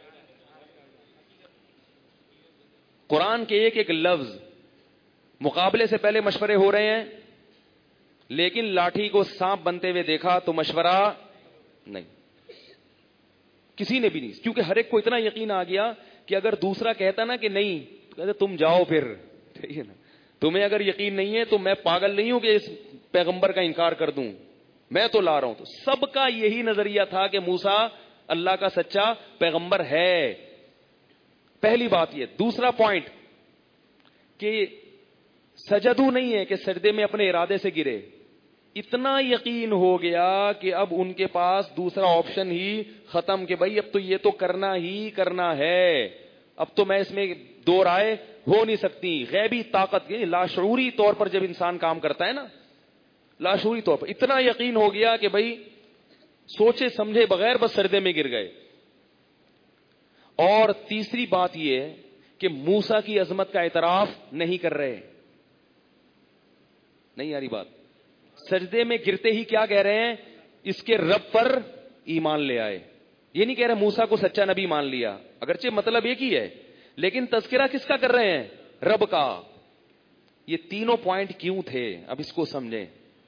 قرآن کے ایک ایک لفظ, مقابلے سے پہلے مشورے ہو رہے ہیں, لیکن لاٹھی کو سانپ بنتے ہوئے دیکھا تو مشورہ نہیں, کسی نے بھی نہیں, کیونکہ ہر ایک کو اتنا یقین آ گیا کہ اگر دوسرا کہتا نا کہ نہیں, تو کہتے تم جاؤ پھر, ٹھیک ہے نا, تمہیں اگر یقین نہیں ہے تو میں پاگل نہیں ہوں کہ اس پیغمبر کا انکار کر دوں, میں تو لا رہا ہوں. تو سب کا یہی نظریہ تھا کہ موسیٰ اللہ کا سچا پیغمبر ہے. پہلی بات یہ. دوسرا پوائنٹ کہ سجدو نہیں ہے کہ سجدے میں اپنے ارادے سے گرے, اتنا یقین ہو گیا کہ اب ان کے پاس دوسرا آپشن ہی ختم کہ بھائی اب تو یہ تو کرنا ہی کرنا ہے, اب تو میں اس میں دو رائے ہو نہیں سکتی. غیبی طاقت, لاشعوری طور پر جب انسان کام کرتا ہے نا, لاشعوری طور پر اتنا یقین ہو گیا کہ بھائی سوچے سمجھے بغیر بس سجدے میں گر گئے. اور تیسری بات یہ ہے کہ موسیٰ کی عظمت کا اعتراف نہیں کر رہے. نہیں آ رہی بات؟ سجدے میں گرتے ہی کیا کہہ رہے ہیں؟ اس کے رب پر ایمان لے آئے. یہ نہیں کہہ رہے موسیٰ کو سچا نبی مان لیا, اگرچہ مطلب ایک ہی ہے, لیکن تذکرہ کس کا کر رہے ہیں؟ رب کا. یہ تینوں پوائنٹ کیوں تھے اب اس کو سمجھیں.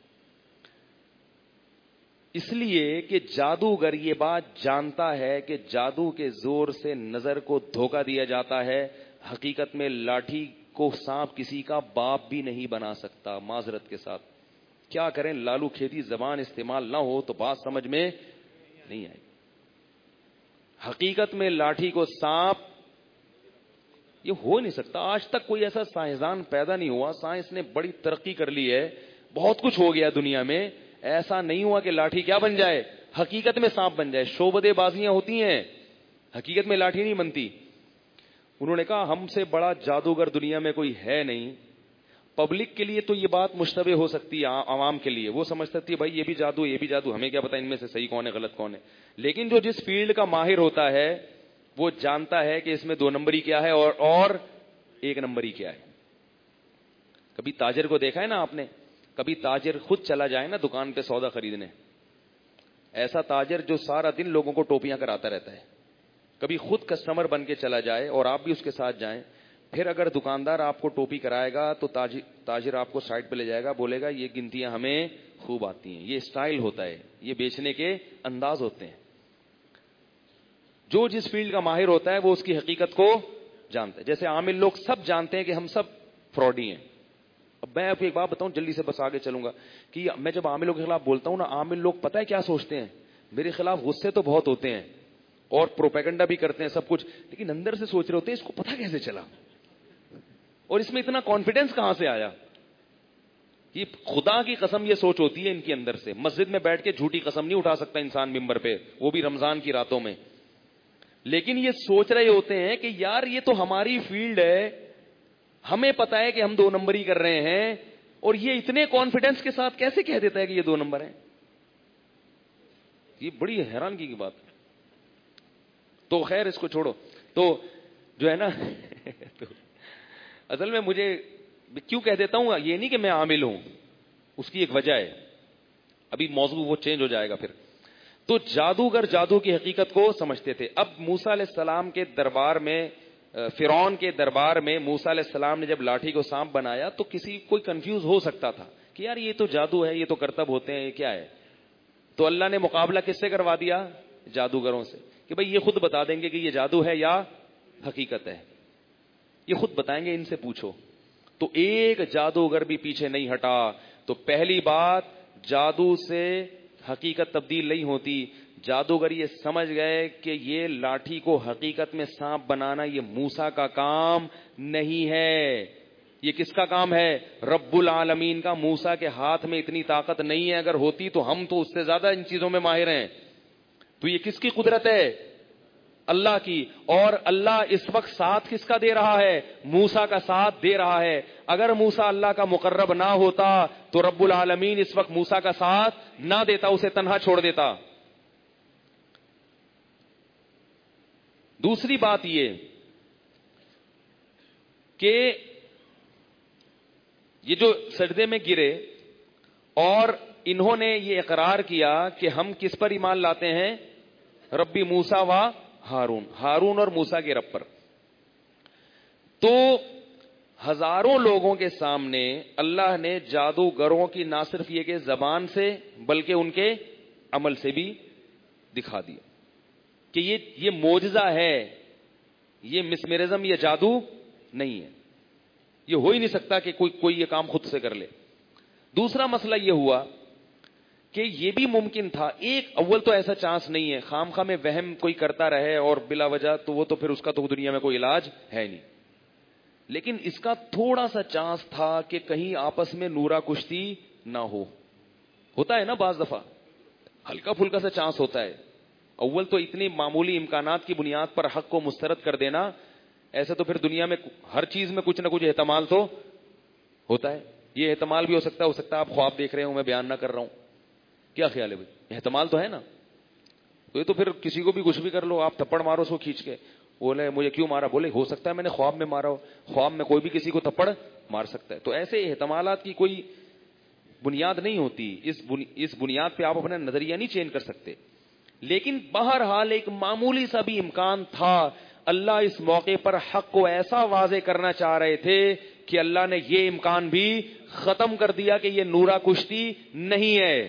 اس لیے کہ جادوگر یہ بات جانتا ہے کہ جادو کے زور سے نظر کو دھوکہ دیا جاتا ہے. حقیقت میں لاٹھی کو سانپ کسی کا باپ بھی نہیں بنا سکتا. معذرت کے ساتھ کیا کریں, لالو کھیتی زبان استعمال نہ ہو تو بات سمجھ میں نہیں آئی. حقیقت میں لاٹھی کو سانپ یہ ہو نہیں سکتا. آج تک کوئی ایسا سائنسدان پیدا نہیں ہوا. سائنس نے بڑی ترقی کر لی ہے, بہت کچھ ہو گیا دنیا میں, ایسا نہیں ہوا کہ لاٹھی کیا بن جائے, حقیقت میں سانپ بن جائے. شعبدے بازیاں ہوتی ہیں, حقیقت میں لاٹھی نہیں بنتی. انہوں نے کہا ہم سے بڑا جادوگر دنیا میں کوئی ہے نہیں. پبلک کے لیے تو یہ بات مشتبہ ہو سکتی ہے, عوام کے لیے وہ سمجھ سکتی ہے بھائی یہ بھی جادو یہ بھی جادو, ہمیں کیا پتا ان میں سے صحیح کون ہے غلط کون ہے. لیکن جو جس فیلڈ کا ماہر ہوتا ہے وہ جانتا ہے کہ اس میں 2 نمبری کیا ہے اور 1 نمبری کیا ہے. کبھی تاجر کو دیکھا ہے نا آپ نے, کبھی تاجر خود چلا جائے نا دکان پہ سودا خریدنے, ایسا تاجر جو سارا دن لوگوں کو ٹوپیاں کراتا رہتا ہے, کبھی خود کسٹمر بن کے چلا جائے اور آپ بھی اس کے ساتھ جائیں, پھر اگر دکاندار آپ کو ٹوپی کرائے گا تو تاجر آپ کو سائڈ پہ لے جائے گا, بولے گا یہ گنتیاں ہمیں خوب آتی ہیں. یہ اسٹائل ہوتا ہے, یہ بیچنے کے انداز ہوتے ہیں. جو جس فیلڈ کا ماہر ہوتا ہے وہ اس کی حقیقت کو جانتا ہے. جیسے عامل لوگ سب جانتے ہیں کہ ہم سب فراڈی ہیں. اب میں آپ کو ایک بات بتاؤں, جلدی سے بس آگے چلوں گا, کہ میں جب عاملوں کے خلاف بولتا ہوں نا, عامل لوگ پتہ ہے کیا سوچتے ہیں, میرے خلاف غصے تو بہت ہوتے ہیں اور پروپیگنڈا بھی کرتے ہیں سب کچھ, لیکن اندر سے سوچ رہے ہوتے ہیں اس کو پتہ کیسے چلا اور اس میں اتنا کانفیڈنس کہاں سے آیا. یہ خدا کی قسم یہ سوچ ہوتی ہے ان کے اندر سے. مسجد میں بیٹھ کے جھوٹی قسم نہیں اٹھا سکتا انسان ممبر پہ, وہ بھی رمضان کی راتوں میں, لیکن یہ سوچ رہے ہوتے ہیں کہ یار یہ تو ہماری فیلڈ ہے, ہمیں پتا ہے کہ ہم 2 نمبری کر رہے ہیں, اور یہ اتنے کانفیڈنس کے ساتھ کیسے کہہ دیتا ہے کہ یہ 2 نمبر ہیں. یہ بڑی حیرانگی کی بات ہے. تو خیر اس کو چھوڑو. تو جو ہے نا تو اصل میں مجھے کیوں کہہ دیتا ہوں, یہ نہیں کہ میں عامل ہوں, اس کی ایک وجہ ہے, ابھی موضوع وہ چینج ہو جائے گا پھر. تو جادوگر جادو کی حقیقت کو سمجھتے تھے. اب موسیٰ علیہ السلام کے دربار میں, فرعون کے دربار میں موسیٰ علیہ السلام نے جب لاٹھی کو سانپ بنایا تو کوئی کنفیوز ہو سکتا تھا کہ یار یہ تو جادو ہے, یہ تو کرتب ہوتے ہیں, یہ کیا ہے. تو اللہ نے مقابلہ کس سے کروا دیا؟ جادوگروں سے, کہ بھئی یہ خود بتا دیں گے کہ یہ جادو ہے یا حقیقت ہے, یہ خود بتائیں گے, ان سے پوچھو. تو ایک جادوگر بھی پیچھے نہیں ہٹا. تو پہلی بات, جادو سے حقیقت تبدیل نہیں ہوتی. جادوگر یہ سمجھ گئے کہ یہ لاٹھی کو حقیقت میں سانپ بنانا یہ موسیٰ کا کام نہیں ہے, یہ کس کا کام ہے؟ رب العالمین کا. موسیٰ کے ہاتھ میں اتنی طاقت نہیں ہے, اگر ہوتی تو ہم تو اس سے زیادہ ان چیزوں میں ماہر ہیں. تو یہ کس کی قدرت ہے؟ اللہ کی. اور اللہ اس وقت ساتھ کس کا دے رہا ہے؟ موسیٰ کا ساتھ دے رہا ہے. اگر موسیٰ اللہ کا مقرب نہ ہوتا تو رب العالمین اس وقت موسیٰ کا ساتھ نہ دیتا, اسے تنہا چھوڑ دیتا. دوسری بات یہ کہ یہ جو سجدے میں گرے اور انہوں نے یہ اقرار کیا کہ ہم کس پر ایمان لاتے ہیں؟ ربی موسیٰ و ہارون, ہارون اور موسیٰ کے رب پر. تو ہزاروں لوگوں کے سامنے اللہ نے جادوگروں کی نہ صرف یہ کہ زبان سے بلکہ ان کے عمل سے بھی دکھا دیا کہ یہ معجزہ ہے, یہ مسمرزم, یہ جادو نہیں ہے, یہ ہو ہی نہیں سکتا کہ کوئی یہ کام خود سے کر لے. دوسرا مسئلہ یہ ہوا کہ یہ بھی ممکن تھا, ایک اول تو ایسا چانس نہیں ہے, خام خواہ میں وہم کوئی کرتا رہے اور بلا وجہ, تو وہ تو پھر اس کا تو دنیا میں کوئی علاج ہے نہیں. لیکن اس کا تھوڑا سا چانس تھا کہ کہیں آپس میں نورا کشتی نہ ہو. ہوتا ہے نا بعض دفعہ ہلکا پھلکا سا چانس ہوتا ہے. اول تو اتنی معمولی امکانات کی بنیاد پر حق کو مسترد کر دینا, ایسے تو پھر دنیا میں ہر چیز میں کچھ نہ کچھ احتمال تو ہوتا ہے. یہ احتمال بھی ہو سکتا ہے آپ خواب دیکھ رہے ہوں, میں بیان نہ کر رہا ہوں. کیا خیال ہے بھائی, احتمال تو ہے نا. تو یہ تو پھر کسی کو بھی کچھ بھی کر لو, آپ تھپڑ مارو سو کھینچ کے, بولے مجھے کیوں مارا, بولے ہو سکتا ہے میں نے خواب میں مارا ہو. خواب میں کوئی بھی کسی کو تھپڑ مار سکتا ہے. تو ایسے احتمالات کی کوئی بنیاد نہیں ہوتی. اس بنیاد پہ آپ اپنا نظریہ نہیں چینج کر سکتے. لیکن بہرحال ایک معمولی سا بھی امکان تھا. اللہ اس موقع پر حق کو ایسا واضح کرنا چاہ رہے تھے کہ اللہ نے یہ امکان بھی ختم کر دیا کہ یہ نورا کشتی نہیں ہے.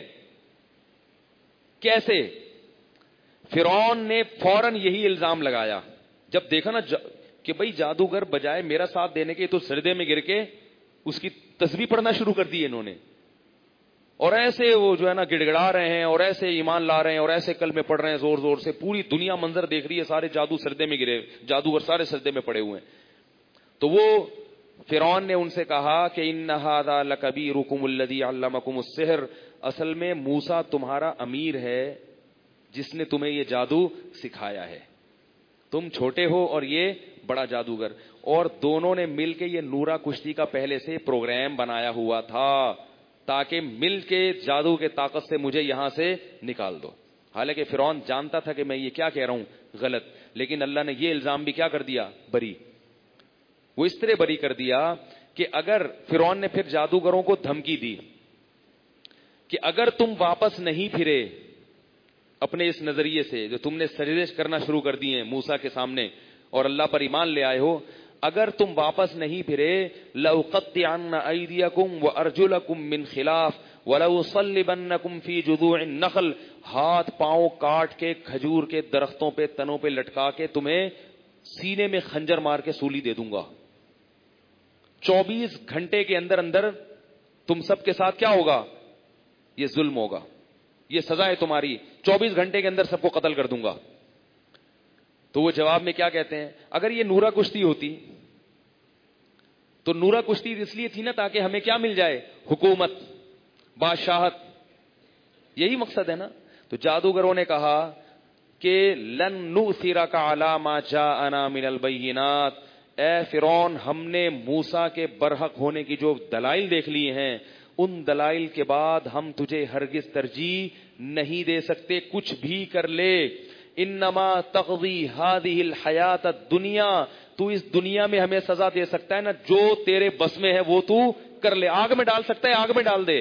کیسے؟ فرعون نے فوراً یہی الزام لگایا جب دیکھا نا کہ بھئی جادوگر بجائے میرا ساتھ دینے کے تو سجدے میں گر کے اس کی تسبیح پڑھنا شروع کر دی انہوں نے, اور ایسے وہ جو ہے نا گڑ گڑا رہے ہیں اور ایسے ایمان لا رہے ہیں اور ایسے کلمے پڑھ رہے ہیں زور زور سے. پوری دنیا منظر دیکھ رہی ہے, سارے جادو سجدے میں گرے, جادوگر سارے سجدے میں پڑے ہوئے ہیں. تو وہ فرعون نے ان سے کہا کہ ان ھذا لکبیرکم الذی علمکم السحر, اصل میں موسیٰ تمہارا امیر ہے جس نے تمہیں یہ جادو سکھایا ہے. تم چھوٹے ہو اور یہ بڑا جادوگر, اور دونوں نے مل کے یہ نورا کشتی کا پہلے سے پروگرام بنایا ہوا تھا تاکہ مل کے جادو کے طاقت سے مجھے یہاں سے نکال دو. حالانکہ فرعون جانتا تھا کہ میں یہ کیا کہہ رہا ہوں غلط, لیکن اللہ نے یہ الزام بھی کیا کر دیا, بری. وہ اس طرح بری کر دیا کہ اگر فرعون نے پھر جادوگروں کو دھمکی دی کہ اگر تم واپس نہیں پھرے اپنے اس نظریے سے جو تم نے سجدے کرنا شروع کر دیے ہیں موسیٰ کے سامنے اور اللہ پر ایمان لے آئے ہو, اگر تم واپس نہیں پھرے لأقطعن ایدیکم وارجلکم من خلاف ولأصلبنکم فی جذوع النخل, ہاتھ پاؤں کاٹ کے کھجور کے درختوں پہ تنوں پہ لٹکا کے تمہیں سینے میں خنجر مار کے سولی دے دوں گا. 24 گھنٹے کے اندر اندر تم سب کے ساتھ کیا ہوگا, یہ ظلم ہوگا, یہ سزا ہے تمہاری, 24 گھنٹے کے اندر سب کو قتل کر دوں گا. تو وہ جواب میں کیا کہتے ہیں, اگر یہ نورا کشتی ہوتی تو نورا کشتی اس لیے تھی نا تاکہ ہمیں کیا مل جائے, حکومت, بادشاہت, یہی مقصد ہے نا. تو جادوگروں نے کہا کہ لن نؤثرک علی ما جاءنا من البینات, اے فرعون ہم نے موسیٰ کے برحق ہونے کی جو دلائل دیکھ لی ہیں ان دلائل کے بعد ہم تجھے ہرگز ترجیح نہیں دے سکتے, کچھ بھی کر لے. انما تقضی هذه الحیات الدنیا, تو اس دنیا میں ہمیں سزا دے سکتا ہے نا, جو تیرے بس میں ہے وہ تو کر لے. آگ میں ڈال سکتا ہے, آگ میں ڈال دے.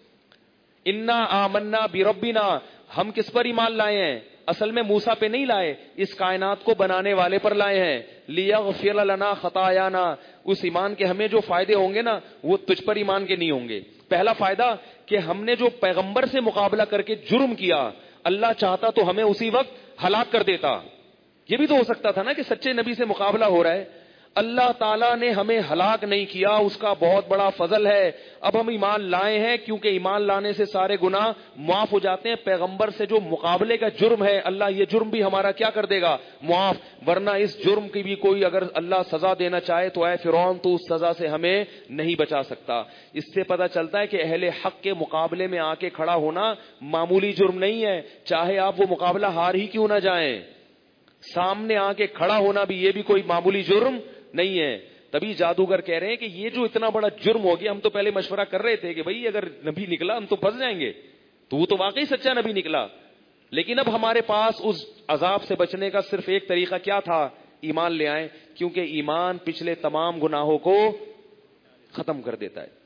انا آمنا بربنا, ہم کس پر ایمان لائے ہیں, اصل میں موسیٰ پہ نہیں لائے, اس کائنات کو بنانے والے پر لائے ہیں. لیغفر لنا خطایانا, اس ایمان کے ہمیں جو فائدے ہوں گے نا وہ تجھ پر ایمان کے نہیں ہوں گے. پہلا فائدہ کہ ہم نے جو پیغمبر سے مقابلہ کر کے جرم کیا, اللہ چاہتا تو ہمیں اسی وقت ہلاک کر دیتا. یہ بھی تو ہو سکتا تھا نا کہ سچے نبی سے مقابلہ ہو رہا ہے, اللہ تعالیٰ نے ہمیں ہلاک نہیں کیا, اس کا بہت بڑا فضل ہے. اب ہم ایمان لائے ہیں کیونکہ ایمان لانے سے سارے گناہ معاف ہو جاتے ہیں. پیغمبر سے جو مقابلے کا جرم ہے اللہ یہ جرم بھی ہمارا کیا کر دے گا, معاف. ورنہ اس جرم کی بھی کوئی اگر اللہ سزا دینا چاہے تو اے فرعون تو اس سزا سے ہمیں نہیں بچا سکتا. اس سے پتہ چلتا ہے کہ اہل حق کے مقابلے میں آ کے کھڑا ہونا معمولی جرم نہیں ہے, چاہے آپ وہ مقابلہ ہار ہی کیوں نہ جائیں. سامنے آ کے کھڑا ہونا بھی یہ بھی کوئی معمولی جرم نہیں ہے. تبھی جادوگر کہہ رہے ہیں کہ یہ جو اتنا بڑا جرم ہو گیا, ہم تو پہلے مشورہ کر رہے تھے کہ بھئی اگر نبی نکلا ہم تو پھنس جائیں گے, تو وہ تو واقعی سچا نبی نکلا, لیکن اب ہمارے پاس اس عذاب سے بچنے کا صرف ایک طریقہ کیا تھا, ایمان لے آئیں, کیونکہ ایمان پچھلے تمام گناہوں کو ختم کر دیتا ہے.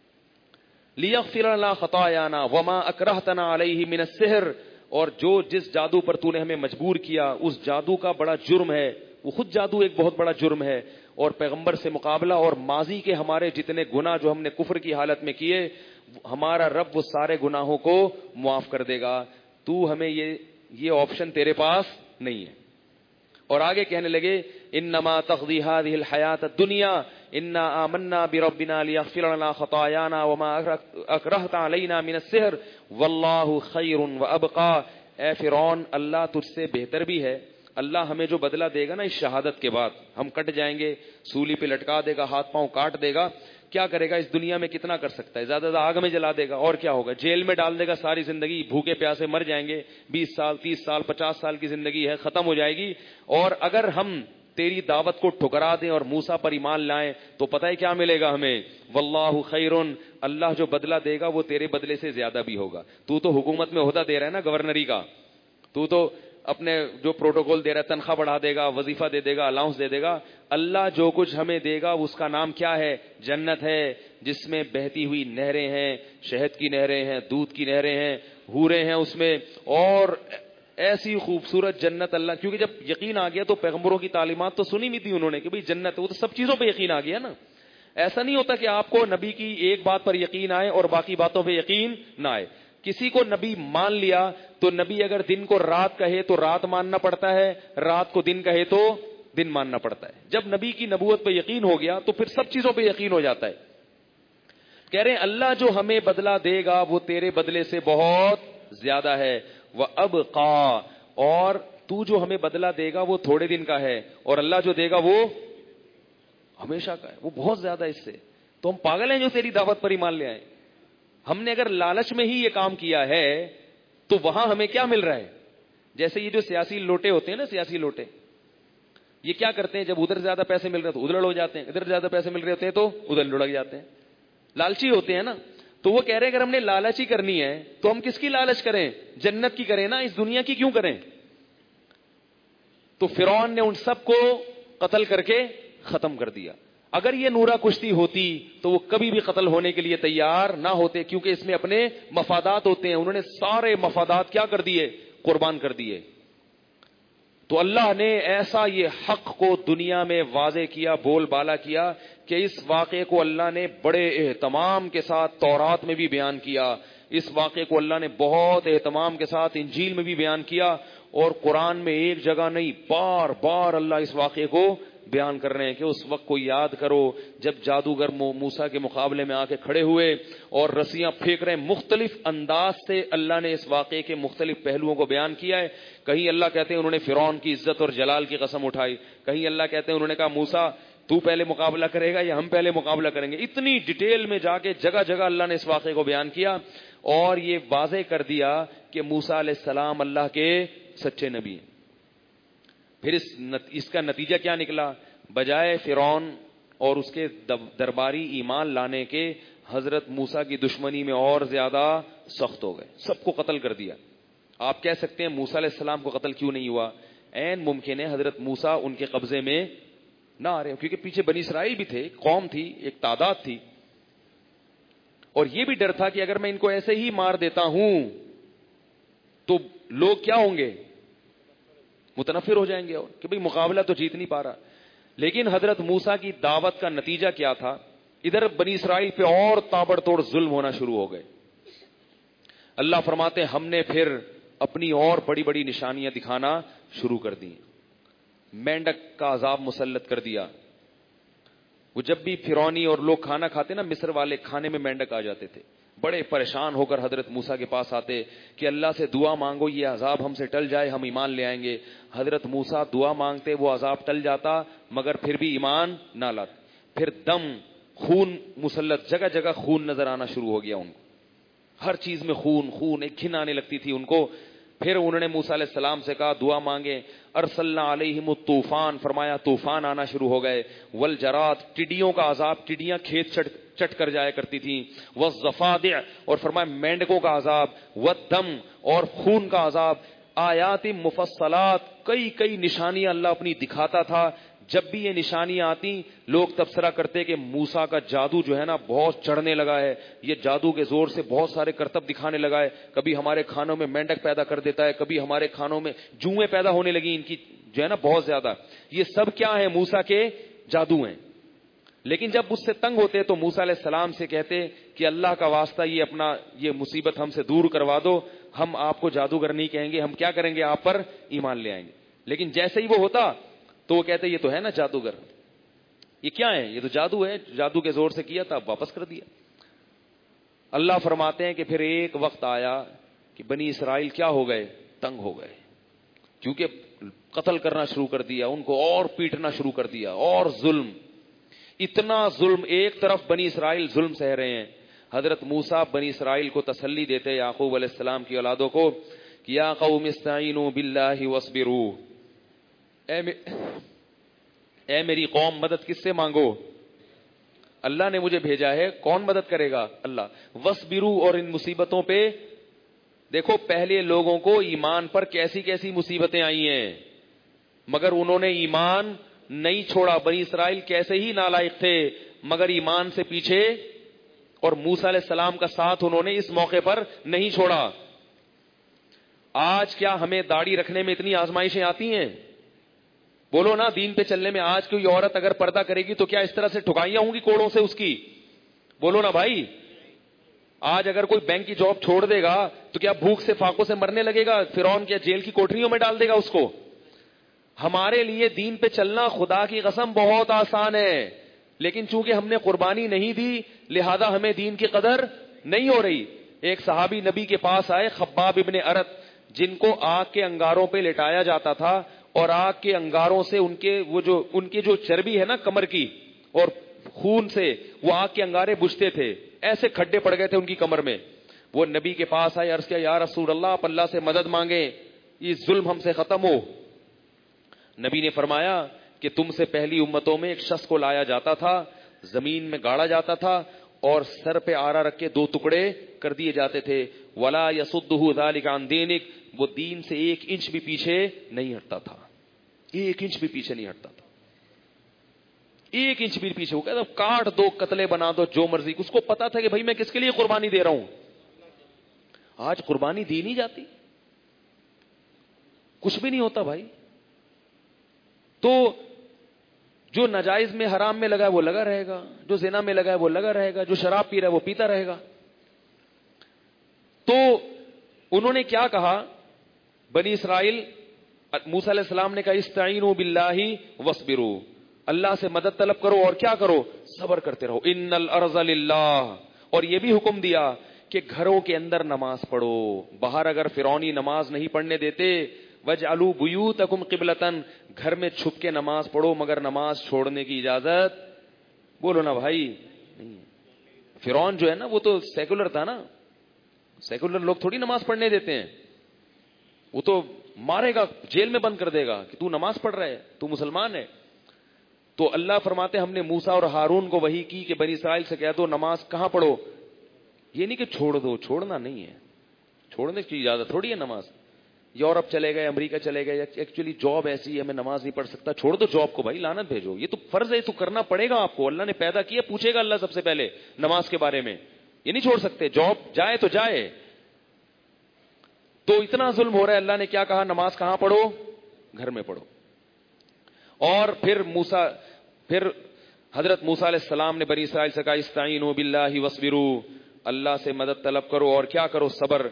لیغفر لنا خطایانا وما اکرہتنا علیہ من السحر, اور جو جس جادو پر تو نے ہمیں مجبور کیا اس جادو کا بڑا جرم ہے, وہ خود جادو ایک بہت بڑا جرم ہے. اور پیغمبر سے مقابلہ اور ماضی کے ہمارے جتنے گناہ جو ہم نے کفر کی حالت میں کیے, ہمارا رب وہ سارے گناہوں کو معاف کر دے گا. تو ہمیں یہ آپشن تیرے پاس نہیں ہے. اور آگے کہنے لگے انما تقضی هذه الحیات الدنیا انا آمنا بربنا لیغفر لنا خطایانا وما اکرہت علینا من السحر واللہ خیر وابقا. اے فرعون اللہ تجھ سے بہتر بھی ہے, اللہ ہمیں جو بدلہ دے گا نا اس شہادت کے بعد, ہم کٹ جائیں گے, سولی پہ لٹکا دے گا, ہاتھ پاؤں کاٹ دے گا, کیا کرے گا اس دنیا میں؟ کتنا کر سکتا ہے؟ زیادہ آگ میں جلا دے گا، اور کیا ہوگا؟ جیل میں ڈال دے گا، ساری زندگی بھوکے پیاسے مر جائیں گے، 20 سال 30 سال 50 سال کی زندگی ہے، ختم ہو جائے گی. اور اگر ہم تیری دعوت کو ٹھکرا دیں اور موسیٰ پر ایمان لائیں تو پتہ ہے کیا ملے گا ہمیں؟ واللہ خیرن، اللہ جو بدلہ دے گا وہ تیرے بدلے سے زیادہ بھی ہوگا. تو حکومت میں عہدہ دے رہا ہے نا گورنری کا، تو اپنے جو پروٹوکول دے رہا ہے، تنخواہ بڑھا دے گا، وظیفہ دے دے گا، الاؤنس دے دے گا. اللہ جو کچھ ہمیں دے گا اس کا نام کیا ہے؟ جنت ہے، جس میں بہتی ہوئی نہریں ہیں، شہد کی نہریں ہیں، دودھ کی نہریں ہیں، حوریں ہیں اس میں، اور ایسی خوبصورت جنت. اللہ کیونکہ جب یقین آ گیا تو پیغمبروں کی تعلیمات تو سنی نہیں تھی انہوں نے کہ بھئی جنت، وہ تو سب چیزوں پہ یقین آ گیا نا. ایسا نہیں ہوتا کہ آپ کو نبی کی ایک بات پر یقین آئے اور باقی باتوں پہ یقین نہ آئے. کسی کو نبی مان لیا تو نبی اگر دن کو رات کہے تو رات ماننا پڑتا ہے، رات کو دن کہے تو دن ماننا پڑتا ہے. جب نبی کی نبوت پہ یقین ہو گیا تو پھر سب چیزوں پہ یقین ہو جاتا ہے. کہہ رہے ہیں اللہ جو ہمیں بدلہ دے گا وہ تیرے بدلے سے بہت زیادہ ہے. وَأَبْقَى، اور تو جو ہمیں بدلہ دے گا وہ تھوڑے دن کا ہے، اور اللہ جو دے گا وہ ہمیشہ کا ہے، وہ بہت زیادہ اس سے. تو ہم پاگل ہیں جو تیری دعوت پر ایمان لے آئے؟ ہم نے اگر لالچ میں ہی یہ کام کیا ہے تو وہاں ہمیں کیا مل رہا ہے؟ جیسے یہ جو سیاسی لوٹے ہوتے ہیں نا، سیاسی لوٹے، یہ کیا کرتے ہیں؟ جب ادھر زیادہ پیسے مل رہے تو ادھر ہو جاتے ہیں، ادھر زیادہ پیسے مل رہے ہوتے ہیں تو ادھر لڑک جاتے ہیں. لالچی ہوتے ہیں نا. تو وہ کہہ رہے ہیں اگر ہم نے لالچ ہی کرنی ہے تو ہم کس کی لالچ کریں؟ جنت کی کریں نا، اس دنیا کی کیوں کریں؟ تو فرعون نے ان سب کو قتل کر کے ختم کر دیا. اگر یہ نورا کشتی ہوتی تو وہ کبھی بھی قتل ہونے کے لیے تیار نہ ہوتے، کیونکہ اس میں اپنے مفادات ہوتے ہیں. انہوں نے سارے مفادات کیا کر دیے؟ قربان کر دیے. تو اللہ نے ایسا یہ حق کو دنیا میں واضح کیا، بول بالا کیا، کہ اس واقعے کو اللہ نے بڑے اہتمام کے ساتھ تورات میں بھی بیان کیا، اس واقعے کو اللہ نے بہت اہتمام کے ساتھ انجیل میں بھی بیان کیا، اور قرآن میں ایک جگہ نہیں، بار بار اللہ اس واقعے کو بیان کر رہے ہیں کہ اس وقت کو یاد کرو جب جادوگر موسیٰ کے مقابلے میں آ کے کھڑے ہوئے اور رسیاں پھینک رہے ہیں. مختلف انداز سے اللہ نے اس واقعے کے مختلف پہلوؤں کو بیان کیا ہے. کہیں اللہ کہتے ہیں انہوں نے فرعون کی عزت اور جلال کی قسم اٹھائی، کہیں اللہ کہتے ہیں انہوں نے کہا موسیٰ تو پہلے مقابلہ کرے گا یا ہم پہلے مقابلہ کریں گے. اتنی ڈیٹیل میں جا کے جگہ جگہ اللہ نے اس واقعے کو بیان کیا اور یہ واضح کر دیا کہ موسیٰ علیہ السلام اللہ کے سچے نبی ہیں. پھر اس کا نتیجہ کیا نکلا؟ بجائے فرعون اور اس کے درباری ایمان لانے کے، حضرت موسیٰ کی دشمنی میں اور زیادہ سخت ہو گئے، سب کو قتل کر دیا. آپ کہہ سکتے ہیں موسیٰ علیہ السلام کو قتل کیوں نہیں ہوا؟ عین ممکن ہے حضرت موسیٰ ان کے قبضے میں نہ آ رہے، کیونکہ پیچھے بنی اسرائیل بھی تھے، ایک قوم تھی، ایک تعداد تھی، اور یہ بھی ڈر تھا کہ اگر میں ان کو ایسے ہی مار دیتا ہوں تو لوگ کیا ہوں گے؟ متنفر ہو جائیں گے، اور کہ بھئی مقابلہ تو جیت نہیں پا رہا. لیکن حضرت موسیٰ کی دعوت کا نتیجہ کیا تھا؟ ادھر بنی اسرائیل پہ اور تابڑ توڑ ظلم ہونا شروع ہو گئے. اللہ فرماتے ہیں ہم نے پھر اپنی اور بڑی بڑی نشانیاں دکھانا شروع کر دی. مینڈک کا عذاب مسلط کر دیا. وہ جب بھی فرعونی اور لوگ کھانا کھاتے نا، مصر والے، کھانے میں مینڈک آ جاتے تھے. بڑے پریشان ہو کر حضرت موسیٰ کے پاس آتے کہ اللہ سے دعا مانگو یہ عذاب ہم سے ٹل جائے، ہم ایمان لے آئیں گے. حضرت موسیٰ دعا مانگتے، وہ عذاب ٹل جاتا، مگر پھر بھی ایمان نہ لاتے. پھر دم، خون مسلط، جگہ جگہ خون نظر آنا شروع ہو گیا ان کو، ہر چیز میں خون خون، ایک گھن آنے لگتی تھی ان کو. پھر انہوں نے موسیٰ علیہ السلام سے کہا دعا مانگے. ارسلنا علیہم الطوفان، فرمایا طوفان آنا شروع ہو گئے. والجراد، ٹڈیوں کا عذاب، ٹڈیاں کھیت چٹ کر جایا کرتی تھیں. والضفادع، اور فرمایا مینڈکوں کا عذاب. والدم، اور خون کا عذاب. آیات مفصلات، کئی نشانیاں اللہ اپنی دکھاتا تھا. جب بھی یہ نشانیاں آتی لوگ تبصرہ کرتے کہ موسیٰ کا جادو جو ہے نا بہت چڑھنے لگا ہے، یہ جادو کے زور سے بہت سارے کرتب دکھانے لگا ہے. کبھی ہمارے کھانوں میں مینڈک پیدا کر دیتا ہے، کبھی ہمارے کھانوں میں جوئیں پیدا ہونے لگی ان کی جو ہے نا بہت زیادہ. یہ سب کیا ہے؟ موسیٰ کے جادو ہیں. لیکن جب اس سے تنگ ہوتے تو موسیٰ علیہ السلام سے کہتے کہ اللہ کا واسطہ یہ مصیبت ہم سے دور کروا دو، ہم آپ کو جادوگر نہیں کہیں گے، ہم کیا کریں گے؟ آپ پر ایمان لے آئیں گے. لیکن جیسے ہی وہ ہوتا تو وہ کہتے یہ تو ہے نا جادوگر، یہ کیا ہے؟ یہ تو جادو ہے، جادو کے زور سے کیا تھا، اب واپس کر دیا. اللہ فرماتے ہیں کہ پھر ایک وقت آیا کہ بنی اسرائیل کیا ہو گئے؟ تنگ ہو گئے، کیونکہ قتل کرنا شروع کر دیا ان کو، اور پیٹنا شروع کر دیا، اور ظلم. اتنا ظلم، ایک طرف بنی اسرائیل ظلم سہ رہے ہیں، حضرت موسیٰ بنی اسرائیل کو تسلی دیتے یعقوب علیہ السلام کی اولادوں کو کہ یا قوم استعینوا باللہ واصبروا، اے میری قوم مدد کس سے مانگو؟ اللہ نے مجھے بھیجا ہے، کون مدد کرے گا؟ اللہ۔ واصبروا، اور ان مصیبتوں پہ دیکھو، پہلے لوگوں کو ایمان پر کیسی کیسی مصیبتیں آئی ہیں، مگر انہوں نے ایمان نہیں چھوڑا۔ بنی اسرائیل کیسے ہی نالائق تھے مگر ایمان سے پیچھے، اور موسیٰ علیہ السلام کا ساتھ انہوں نے اس موقع پر نہیں چھوڑا۔ آج کیا ہمیں داڑھی رکھنے میں اتنی آزمائشیں آتی ہیں؟ بولو نا، دین پہ چلنے میں آج کوئی عورت اگر پردہ کرے گی تو کیا اس طرح سے ٹھکائیاں ہوں گی کوڑوں سے اس کی؟ بولو نا بھائی۔ آج اگر کوئی بینک کی جاب چھوڑ دے گا تو کیا بھوک سے فاقوں سے مرنے لگے گا؟ فرعون کیا جیل کی کوٹریوں میں ڈال دے گا اس کو؟ ہمارے لیے دین پہ چلنا خدا کی قسم بہت آسان ہے، لیکن چونکہ ہم نے قربانی نہیں دی لہذا ہمیں دین کی قدر نہیں ہو رہی۔ ایک صحابی نبی کے پاس آئے، خباب ابن ارت، جن کو آگ کے انگاروں پہ لٹایا جاتا تھا اور آگ کے انگاروں سے ان کے جو چربی ہے نا کمر کی اور خون سے وہ آگ کے انگارے بجھتے تھے، ایسے کھڈے پڑ گئے تھے ان کی کمر میں۔ وہ نبی کے پاس آئے، عرض کیا یا رسول اللہ، آپ اللہ سے مدد مانگیں، یہ ظلم ہم سے ختم ہو۔ نبی نے فرمایا کہ تم سے پہلی امتوں میں ایک شخص کو لایا جاتا تھا، زمین میں گاڑا جاتا تھا اور سر پہ آرا رکھ کے 2 ٹکڑے کر دیے جاتے تھے، ولا يصدہ ذلک عن دینک، وہ دین سے 1 انچ بھی پیچھے نہیں ہٹتا تھا، 1 انچ بھی پیچھے نہیں ہٹتا تھا، 1 انچ بھی پیچھے۔ وہ کہتا کاٹ دو، قتلے بنا دو، جو مرضی۔ اس کو پتا تھا کہ بھائی میں کس کے لیے قربانی دے رہا ہوں۔ آج قربانی دی نہیں جاتی، کچھ بھی نہیں ہوتا بھائی۔ تو جو ناجائز میں حرام میں لگا ہے وہ لگا رہے گا، جو زنا میں لگا ہے وہ لگا رہے گا، جو شراب پی رہا ہے وہ پیتا رہے گا۔ تو انہوں نے کیا کہا بنی اسرائیل؟ موسیٰ علیہ السلام نے کہا استعینوا باللہ واصبروا، اللہ سے مدد طلب کرو اور کیا کرو؟ صبر کرتے رہو۔ ان الارض للہ، اور یہ بھی حکم دیا کہ گھروں کے اندر نماز پڑھو، باہر اگر فرعونی نماز نہیں پڑھنے دیتے، وَاجْعَلُوا بُيُوتَكُمْ قِبْلَةً، گھر میں چھپ کے نماز پڑھو مگر نماز چھوڑنے کی اجازت، بولو نا بھائی، نہیں ہے۔ فرعون جو ہے نا وہ تو سیکولر تھا نا، سیکولر لوگ تھوڑی نماز پڑھنے دیتے ہیں، وہ تو مارے گا، جیل میں بند کر دے گا کہ تو نماز پڑھ رہا ہے، تو مسلمان ہے۔ تو اللہ فرماتے ہم نے موسیٰ اور ہارون کو وحی کی کہ بنی اسرائیل سے کہہ دو نماز کہاں پڑھو، یہ نہیں کہ چھوڑ دو، چھوڑنا نہیں ہے، چھوڑنے کی اجازت تھوڑی ہے نماز۔ یورپ چلے گئے، امریکہ چلے گئے، ایکچولی جاب ایسی ہے میں نماز نہیں پڑھ سکتا، چھوڑ دو جاب کو بھائی، لعنت بھیجو، یہ تو فرض ہے، تو کرنا پڑے گا آپ کو، اللہ نے پیدا کیا، پوچھے گا اللہ سب سے پہلے نماز کے بارے میں، یہ نہیں چھوڑ سکتے، جاب جائے تو جائے۔ تو اتنا ظلم ہو رہا ہے، اللہ نے کیا کہا؟ نماز کہاں پڑھو؟ گھر میں پڑھو۔ اور پھر حضرت موسیٰ علیہ السلام نے بنی اسرائیل سے کہا استعینوا باللہ واصبروا، اللہ سے مدد طلب کرو اور کیا کرو؟ صبر۔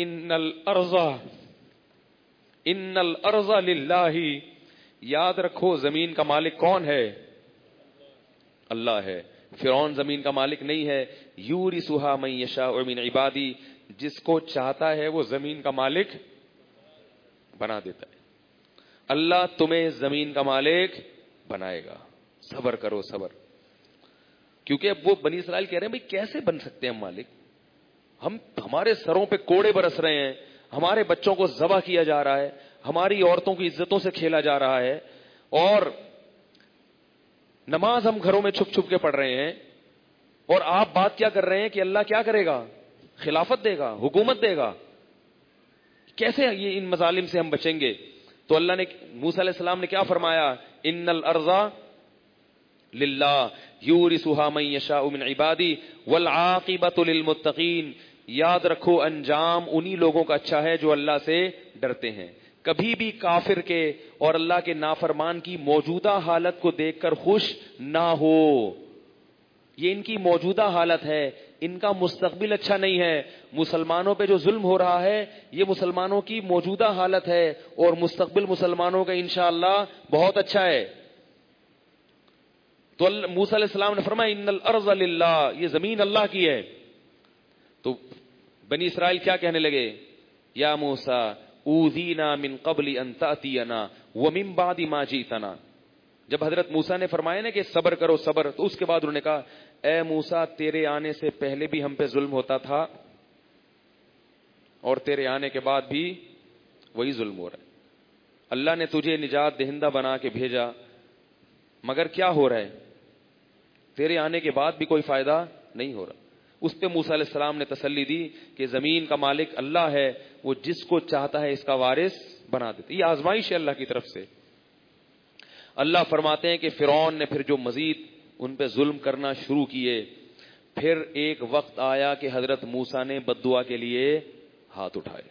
ان الارض للہ، یاد رکھو زمین کا مالک کون ہے؟ اللہ ہے۔ فرعون زمین کا مالک نہیں ہے۔ یورثھا من یشاء من عبادی، جس کو چاہتا ہے وہ زمین کا مالک بنا دیتا ہے۔ اللہ تمہیں زمین کا مالک بنائے گا، صبر کرو، صبر۔ کیونکہ اب وہ بنی اسرائیل کہہ رہے ہیں بھائی کیسے بن سکتے ہیں ہم مالک، ہمارے سروں پہ کوڑے برس رہے ہیں، ہمارے بچوں کو ذبح کیا جا رہا ہے، ہماری عورتوں کی عزتوں سے کھیلا جا رہا ہے، اور نماز ہم گھروں میں چھپ چھپ کے پڑھ رہے ہیں، اور آپ بات کیا کر رہے ہیں کہ اللہ کیا کرے گا؟ خلافت دے گا، حکومت دے گا۔ کیسے یہ ان مظالم سے ہم بچیں گے؟ تو اللہ نے، موسیٰ علیہ السلام نے کیا فرمایا؟ ان الارض للہ یورثھا من یشاء من عبادی والعاقبۃ للمتقین، یاد رکھو انجام انہی لوگوں کا اچھا ہے جو اللہ سے ڈرتے ہیں۔ کبھی بھی کافر کے اور اللہ کے نافرمان کی موجودہ حالت کو دیکھ کر خوش نہ ہو، یہ ان کی موجودہ حالت ہے، ان کا مستقبل اچھا نہیں ہے۔ مسلمانوں پہ جو ظلم ہو رہا ہے یہ مسلمانوں کی موجودہ حالت ہے، اور مستقبل مسلمانوں کا انشاءاللہ بہت اچھا ہے۔ تو موسیٰ علیہ السلام نے فرمایا ان الارض للہ، یہ زمین اللہ کی ہے۔ تو بنی اسرائیل کیا کہنے لگے؟ یا موسیٰ اوذینا من قبل ان تأتینا ومن بعد ما جئتنا، جب حضرت موسیٰ نے فرمایا نا کہ صبر کرو صبر، تو اس کے بعد انہوں نے کہا اے موسیٰ تیرے آنے سے پہلے بھی ہم پہ ظلم ہوتا تھا اور تیرے آنے کے بعد بھی وہی ظلم ہو رہا ہے. اللہ نے تجھے نجات دہندہ بنا کے بھیجا، مگر کیا ہو رہا ہے؟ تیرے آنے کے بعد بھی کوئی فائدہ نہیں ہو رہا. اس پہ موسیٰ علیہ السلام نے تسلی دی کہ زمین کا مالک اللہ ہے، وہ جس کو چاہتا ہے اس کا وارث بنا دیتا. یہ آزمائش ہے اللہ کی طرف سے. اللہ فرماتے ہیں کہ فرعون نے پھر جو مزید ان پہ ظلم کرنا شروع کیے، پھر ایک وقت آیا کہ حضرت موسیٰ نے بد دعا کے لیے ہاتھ اٹھائے.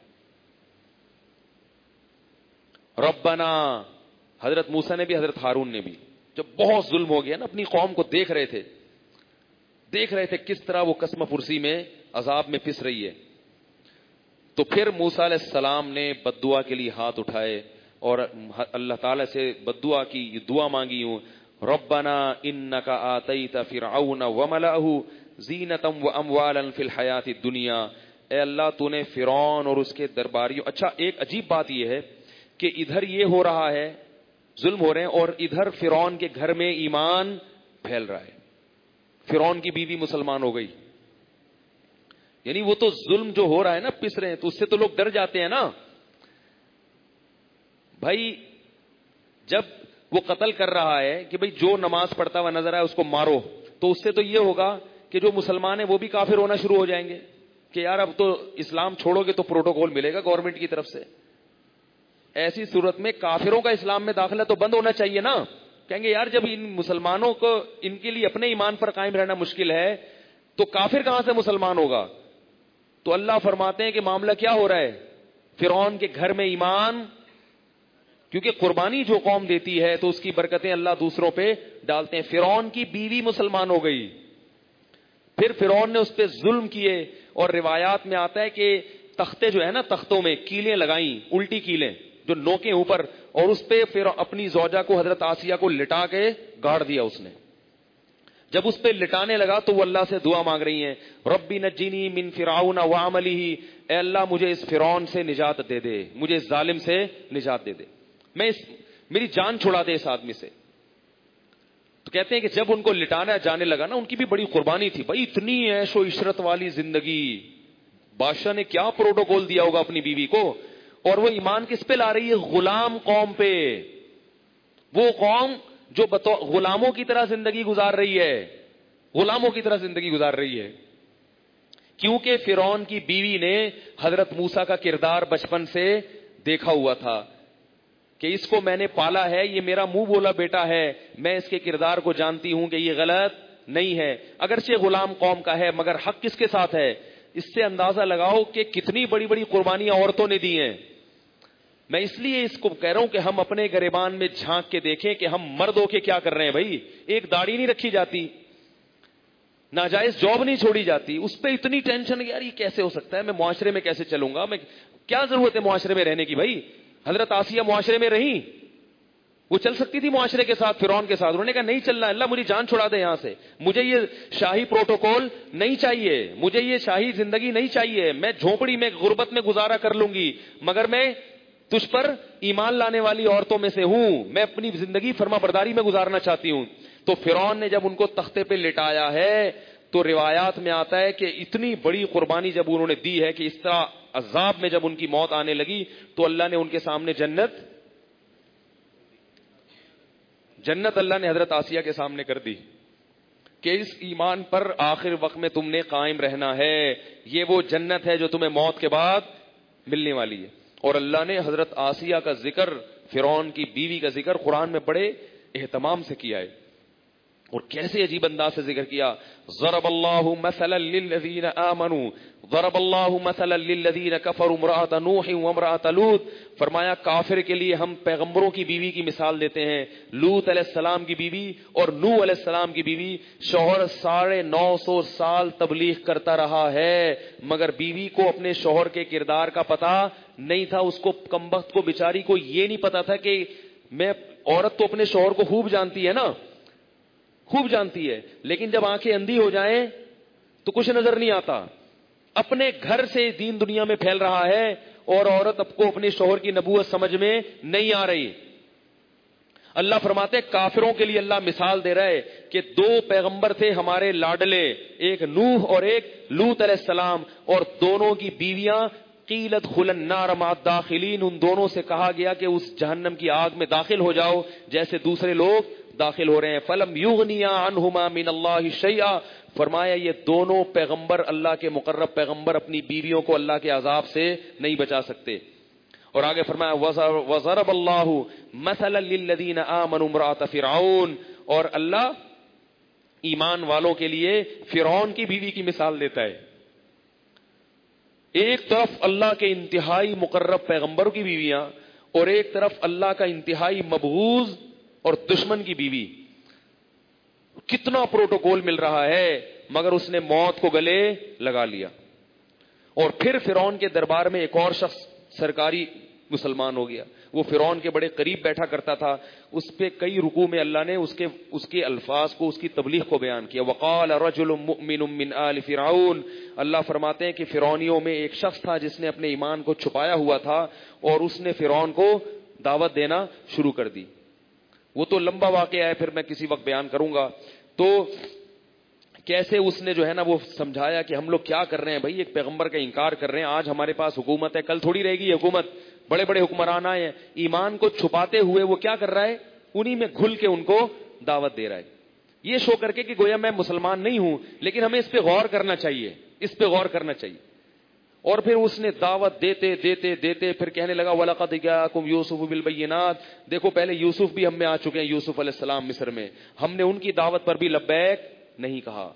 ربنا، حضرت موسیٰ نے بھی حضرت ہارون نے بھی جب بہت ظلم ہو گیا نا، اپنی قوم کو دیکھ رہے تھے کس طرح وہ قسم پرسی میں عذاب میں پس رہی ہے، تو پھر موسیٰ علیہ السلام نے بد دعا کے لیے ہاتھ اٹھائے اور اللہ تعالیٰ سے بد دعا کی، یہ دعا مانگی ہوں ربنا انک آتیت فرعون وملأہ زینۃ واموالا فی الحیاۃ الدنیا. اے اللہ تو نے فرعون اور اس کے درباریوں. اچھا ایک عجیب بات یہ ہے کہ ادھر یہ ہو رہا ہے، ظلم ہو رہے ہیں، اور ادھر فرعون کے گھر میں ایمان پھیل رہا ہے. فرعون کی بیوی مسلمان ہو گئی. یعنی وہ تو ظلم جو ہو رہا ہے نا، پس رہے ہیں، تو اس سے تو لوگ ڈر جاتے ہیں نا بھائی. جب وہ قتل کر رہا ہے کہ بھئی جو نماز پڑھتا ہوا نظر آئے اس کو مارو، تو اس سے تو یہ ہوگا کہ جو مسلمان ہیں وہ بھی کافر ہونا شروع ہو جائیں گے کہ یار اب تو اسلام چھوڑو گے تو پروٹوکول ملے گا گورنمنٹ کی طرف سے. ایسی صورت میں کافروں کا اسلام میں داخلہ تو بند ہونا چاہیے نا. کہیں گے یار جب ان مسلمانوں کو ان کے لیے اپنے ایمان پر قائم رہنا مشکل ہے تو کافر کہاں سے مسلمان ہوگا. تو اللہ فرماتے ہیں کہ معاملہ کیا ہو رہا ہے، فرعون کے گھر میں ایمان، کیونکہ قربانی جو قوم دیتی ہے تو اس کی برکتیں اللہ دوسروں پہ ڈالتے ہیں. فرعون کی بیوی مسلمان ہو گئی. پھر فرعون نے اس پہ ظلم کیے، اور روایات میں آتا ہے کہ تختے جو ہے نا، تختوں میں کیلیں لگائیں، الٹی کیلیں جو نوکیں اوپر، اور اس پہ پھر اپنی زوجہ کو حضرت آسیہ کو لٹا کے گاڑ دیا اس نے. جب اس پہ لٹانے لگا تو وہ اللہ سے دعا مانگ رہی ہیں ربی نجینی من فرعون وعملہ، اے اللہ مجھے اس فرعون سے نجات دے دے، مجھے اس ظالم سے نجات دے دے، میری جان چھڑا دے اس آدمی سے. تو کہتے ہیں کہ جب ان کو لٹانا جانے لگا نا، ان کی بھی بڑی قربانی تھی بھائی، اتنی عیش و عشرت والی زندگی، بادشاہ نے کیا پروٹوکول دیا ہوگا اپنی بیوی کو، اور وہ ایمان کس پہ لا رہی ہے؟ غلام قوم پہ. وہ قوم جو غلاموں کی طرح زندگی گزار رہی ہے، غلاموں کی طرح زندگی گزار رہی ہے، کیونکہ فرعون کی بیوی نے حضرت موسیٰ کا کردار بچپن سے دیکھا ہوا تھا کہ اس کو میں نے پالا ہے، یہ میرا منہ بولا بیٹا ہے، میں اس کے کردار کو جانتی ہوں کہ یہ غلط نہیں ہے. اگرچہ غلام قوم کا ہے مگر حق کس کے ساتھ ہے؟ اس سے اندازہ لگاؤ کہ کتنی بڑی بڑی قربانیاں عورتوں نے دی ہیں. میں اس لیے اس کو کہہ رہا ہوں کہ ہم اپنے گریبان میں جھانک کے دیکھیں کہ ہم مرد ہو کے کیا کر رہے ہیں. بھائی ایک داڑھی نہیں رکھی جاتی، ناجائز جاب نہیں چھوڑی جاتی، اس پہ اتنی ٹینشن یار یہ کیسے ہو سکتا ہے، میں معاشرے میں کیسے چلوں گا، میں کیا ضرورت ہے معاشرے میں رہنے کی. بھائی حضرت آسیہ معاشرے میں رہی، وہ چل سکتی تھی معاشرے کے ساتھ، فرعون کے ساتھ. انہوں نے کہا نہیں چلنا، اللہ مجھے جان چھڑا دے یہاں سے، مجھے یہ شاہی پروٹوکول نہیں چاہیے، مجھے یہ شاہی زندگی نہیں چاہیے، میں جھونپڑی میں غربت میں گزارا کر لوں گی مگر میں تجھ پر ایمان لانے والی عورتوں میں سے ہوں، میں اپنی زندگی فرما برداری میں گزارنا چاہتی ہوں. تو فرعون نے جب ان کو تختے پہ لٹایا ہے تو روایات میں آتا ہے کہ اتنی بڑی قربانی جب انہوں نے دی ہے کہ اس طرح عذاب میں جب ان کی موت آنے لگی تو اللہ نے ان کے سامنے جنت اللہ نے حضرت آسیہ کے سامنے کر دی کہ اس ایمان پر آخر وقت میں تم نے قائم رہنا ہے، یہ وہ جنت ہے جو تمہیں موت کے بعد ملنے والی ہے. اور اللہ نے حضرت آسیہ کا ذکر، فرعون کی بیوی کا ذکر قرآن میں بڑے اہتمام سے کیا ہے، اور کیسے عجیب انداز سے ذکر کیا. ضرب اللہ مثلا للذین آمنوا ضرب اللہ مثلا للذین کفروا امرأۃ نوح وامرأۃ لوط. فرمایا کافر کے لیے ہم پیغمبروں کی بیوی کی مثال دیتے ہیں، لوط علیہ السلام کی بیوی اور نوح علیہ السلام کی بیوی. شوہر 950 سال تبلیغ کرتا رہا ہے مگر بیوی کو اپنے شوہر کے کردار کا پتہ نہیں تھا. اس کو کمبخت کو بیچاری کو یہ نہیں پتا تھا کہ میں، عورت تو اپنے شوہر کو خوب جانتی ہے نا، خوب جانتی ہے، لیکن جب آنکھیں اندھی ہو جائیں تو کچھ نظر نہیں آتا. اپنے گھر سے دین دنیا میں پھیل رہا ہے اور عورت اب کو اپنے شوہر کی نبوت سمجھ میں نہیں آ رہی. اللہ فرماتے ہیں کافروں کے لیے اللہ مثال دے رہا ہے کہ دو پیغمبر تھے ہمارے لاڈلے، ایک نوح اور ایک لوط علیہ السلام، اور دونوں کی بیویاں قیلت خل النار مع الداخلین، ان دونوں سے کہا گیا کہ اس جہنم کی آگ میں داخل ہو جاؤ جیسے دوسرے لوگ داخل ہو رہے ہیں. فلم یغنیا عنہما من اللہ شیئا، فرمایا یہ دونوں پیغمبر، اللہ کے مقرب پیغمبر، اپنی بیویوں کو اللہ کے عذاب سے نہیں بچا سکتے. اور آگے فرمایا وضرب اللہ مثلا للذین آمنوا امرأۃ فرعون، اور اللہ ایمان والوں کے لیے فرعون کی بیوی کی مثال دیتا ہے. ایک طرف اللہ کے انتہائی مقرب پیغمبروں کی بیویاں، اور ایک طرف اللہ کا انتہائی مبغوض اور دشمن کی بیوی. کتنا پروٹوکول مل رہا ہے، مگر اس نے موت کو گلے لگا لیا. اور پھر فرعون کے دربار میں ایک اور شخص سرکاری مسلمان ہو گیا، وہ فرعون کے بڑے قریب بیٹھا کرتا تھا. اس پہ کئی رکوع میں اللہ نے اس کے الفاظ کو، اس کی تبلیغ کو بیان کیا. وقال رجل مؤمن من آل فرعون، اللہ فرماتے ہیں کہ فرعونیوں میں ایک شخص تھا جس نے اپنے ایمان کو چھپایا ہوا تھا، اور اس نے فرعون کو دعوت دینا شروع کر دی. وہ تو لمبا واقعہ ہے، پھر میں کسی وقت بیان کروں گا. تو کیسے اس نے جو ہے نا وہ سمجھایا کہ ہم لوگ کیا کر رہے ہیں بھائی، ایک پیغمبر کا انکار کر رہے ہیں. آج ہمارے پاس حکومت ہے، کل تھوڑی رہے گی حکومت. بڑے بڑے حکمران آئے ہیں، ایمان کو چھپاتے ہوئے وہ کیا کر رہا ہے، انہی میں گھل کے ان کو دعوت دے رہا ہے، یہ شو کر کے کہ گویا میں مسلمان نہیں ہوں. لیکن ہمیں اس پہ غور کرنا چاہیے، اس پہ غور کرنا چاہیے. اور پھر اس نے دعوت دیتے دیتے دیتے پھر کہنے لگا وَلَقَدْ جَاءَكُمْ يُوسُفُ بِالْبَيِّنَاتِ، دیکھو پہلے یوسف بھی ہم میں آ چکے ہیں، یوسف علیہ السلام مصر میں، ہم نے ان کی دعوت پر بھی لبیک نہیں کہا.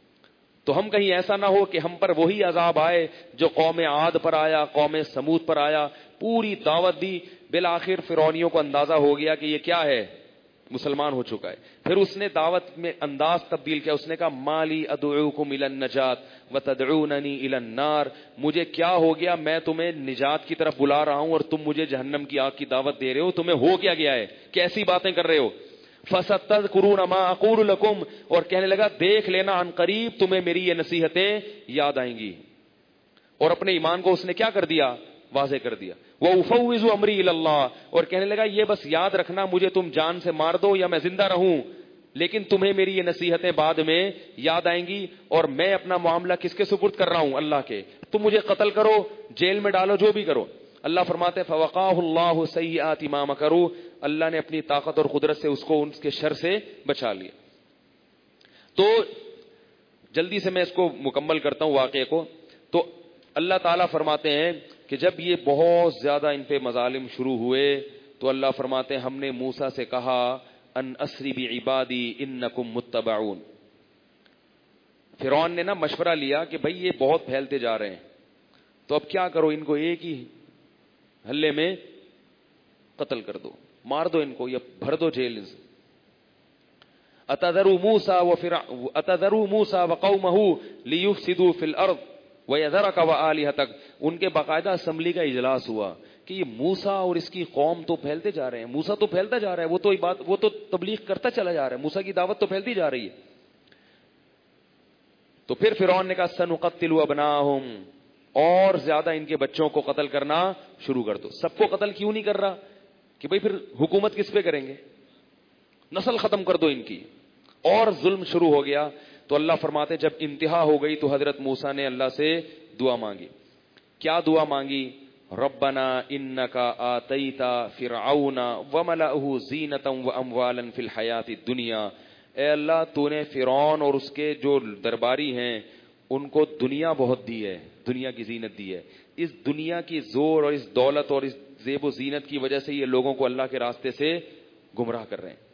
تو ہم کہیں ایسا نہ ہو کہ ہم پر وہی عذاب آئے جو قوم عاد پر آیا، قوم سمود پر آیا. پوری دعوت دی، بالآخر فرعونیوں کو اندازہ ہو گیا کہ یہ کیا ہے، مسلمان ہو چکا ہے. پھر اس نے دعوت میں انداز تبدیل کیا، اس نے کہا مالی ادعوکم الی النجات وتدعوننی الی النار، مجھے کیا ہو گیا، میں تمہیں نجات کی طرف بلا رہا ہوں اور تم مجھے جہنم کی آگ کی دعوت دے رہے ہو، تمہیں ہو کیا گیا ہے، کیسی باتیں کر رہے ہو. فَسَتَذْكُرُونَ مَا أَقُولُ لَكُمْ، اور کہنے لگا دیکھ لینا عن قریب تمہیں میری یہ نصیحتیں یاد آئیں گی. اور اپنے ایمان کو اس نے کیا کر دیا، واضح کر دیا. وَأُفَوِّضُ أَمْرِي إِلَى اللَّهِ، اور کہنے لگا یہ بس یاد رکھنا، مجھے تم جان سے مار دو یا میں زندہ رہوں، لیکن تمہیں میری یہ نصیحتیں بعد میں یاد آئیں گی، اور میں اپنا معاملہ کس کے سپرد کر رہا ہوں، اللہ کے. تم مجھے قتل کرو، جیل میں ڈالو، جو بھی کرو. اللہ فرماتے فوقاہ اللہ سیئات ما مکروا، اللہ نے اپنی طاقت اور قدرت سے اس کو ان کے شر سے بچا لیا. تو جلدی سے میں اس کو مکمل کرتا ہوں واقعے کو. تو اللہ تعالیٰ فرماتے ہیں کہ جب یہ بہت زیادہ ان پہ مظالم شروع ہوئے تو اللہ فرماتے ہیں ہم نے موسیٰ سے کہا ان اسری بعبادی انکم متبعون. فرعون نے نا مشورہ لیا کہ بھئی یہ بہت پھیلتے جا رہے ہیں، تو اب کیا کرو، ان کو ایک ہی حلے میں قتل کر دو، مار دو ان کو یا بھر دو جیل سے. اتذروا موسیٰ وقومہ لیفسدوا فی الارض وَيَذَرَكَ وَآلِهَتَكَ، ان کے باقاعدہ اسمبلی کا اجلاس ہوا کہ یہ موسیٰ اور اس کی قوم تو پھیلتے جا رہے ہیں، موسیٰ تو پھیلتا جا رہا ہے، وہ تو تبلیغ کرتا چلا جا رہا ہے، موسیٰ کی دعوت تو پھیلتی جا رہی ہے. تو پھر فرعون نے کہا سَنُقَتِّلُ أَبْنَاءَهُمْ، اور زیادہ ان کے بچوں کو قتل کرنا شروع کر دو. سب کو قتل کیوں نہیں کر رہا کہ بھئی پھر حکومت کس پہ کریں گے، نسل ختم کر دو ان کی. اور ظلم شروع ہو گیا. تو اللہ فرماتے جب انتہا ہو گئی تو حضرت موسیٰ نے اللہ سے دعا مانگی. کیا دعا مانگی، ربنا انکا آتیتا فرعون وملأہ زینتا واموالا فی الحیات الدنیا، اے اللہ تو نے فرعون اور اس کے جو درباری ہیں ان کو دنیا بہت دی ہے، دنیا کی زینت دی ہے. اس دنیا کی زور اور اس دولت اور اس زیب و زینت کی وجہ سے یہ لوگوں کو اللہ کے راستے سے گمراہ کر رہے ہیں.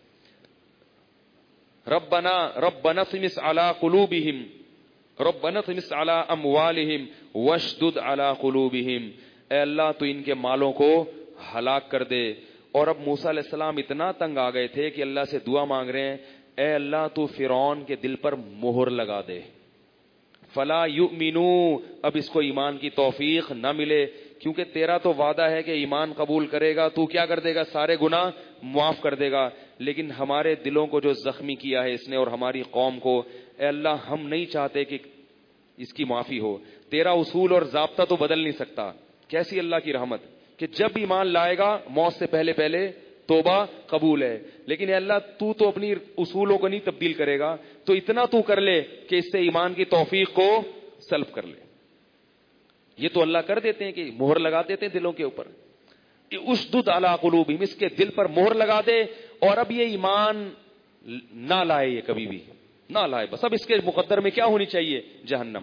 ربنا اطمس علی قلوبہم، ربنا اطمس علی اموالہم واشدد علی قلوبہم، اے اللہ تو ان کے مالوں کو ہلاک کر دے. اور اب موسیٰ علیہ السلام اتنا تنگ آ گئے تھے کہ اللہ سے دعا مانگ رہے ہیں اے اللہ تو فرعون کے دل پر مہر لگا دے، فلا یؤمنوا، اب اس کو ایمان کی توفیق نہ ملے، کیونکہ تیرا تو وعدہ ہے کہ ایمان قبول کرے گا تو کیا کر دے گا، سارے گناہ معاف کر دے گا. لیکن ہمارے دلوں کو جو زخمی کیا ہے اس نے اور ہماری قوم کو، اے اللہ ہم نہیں چاہتے کہ اس کی معافی ہو. تیرا اصول اور ضابطہ تو بدل نہیں سکتا. کیسی اللہ کی رحمت کہ جب ایمان لائے گا موت سے پہلے پہلے توبہ قبول ہے. لیکن اے اللہ تو اپنی اصولوں کو نہیں تبدیل کرے گا, تو اتنا تو کر لے کہ اس سے ایمان کی توفیق کو سلب کر لے. یہ تو اللہ کر دیتے ہیں کہ مہر لگا دیتے ہیں دلوں کے اوپر. اشدد علی قلوبہم, اس کے دل پر مہر لگا دے, اور اب یہ ایمان نہ لائے, یہ کبھی بھی نہ لائے. بس اب اس کے مقدر میں کیا ہونی چاہیے؟ جہنم.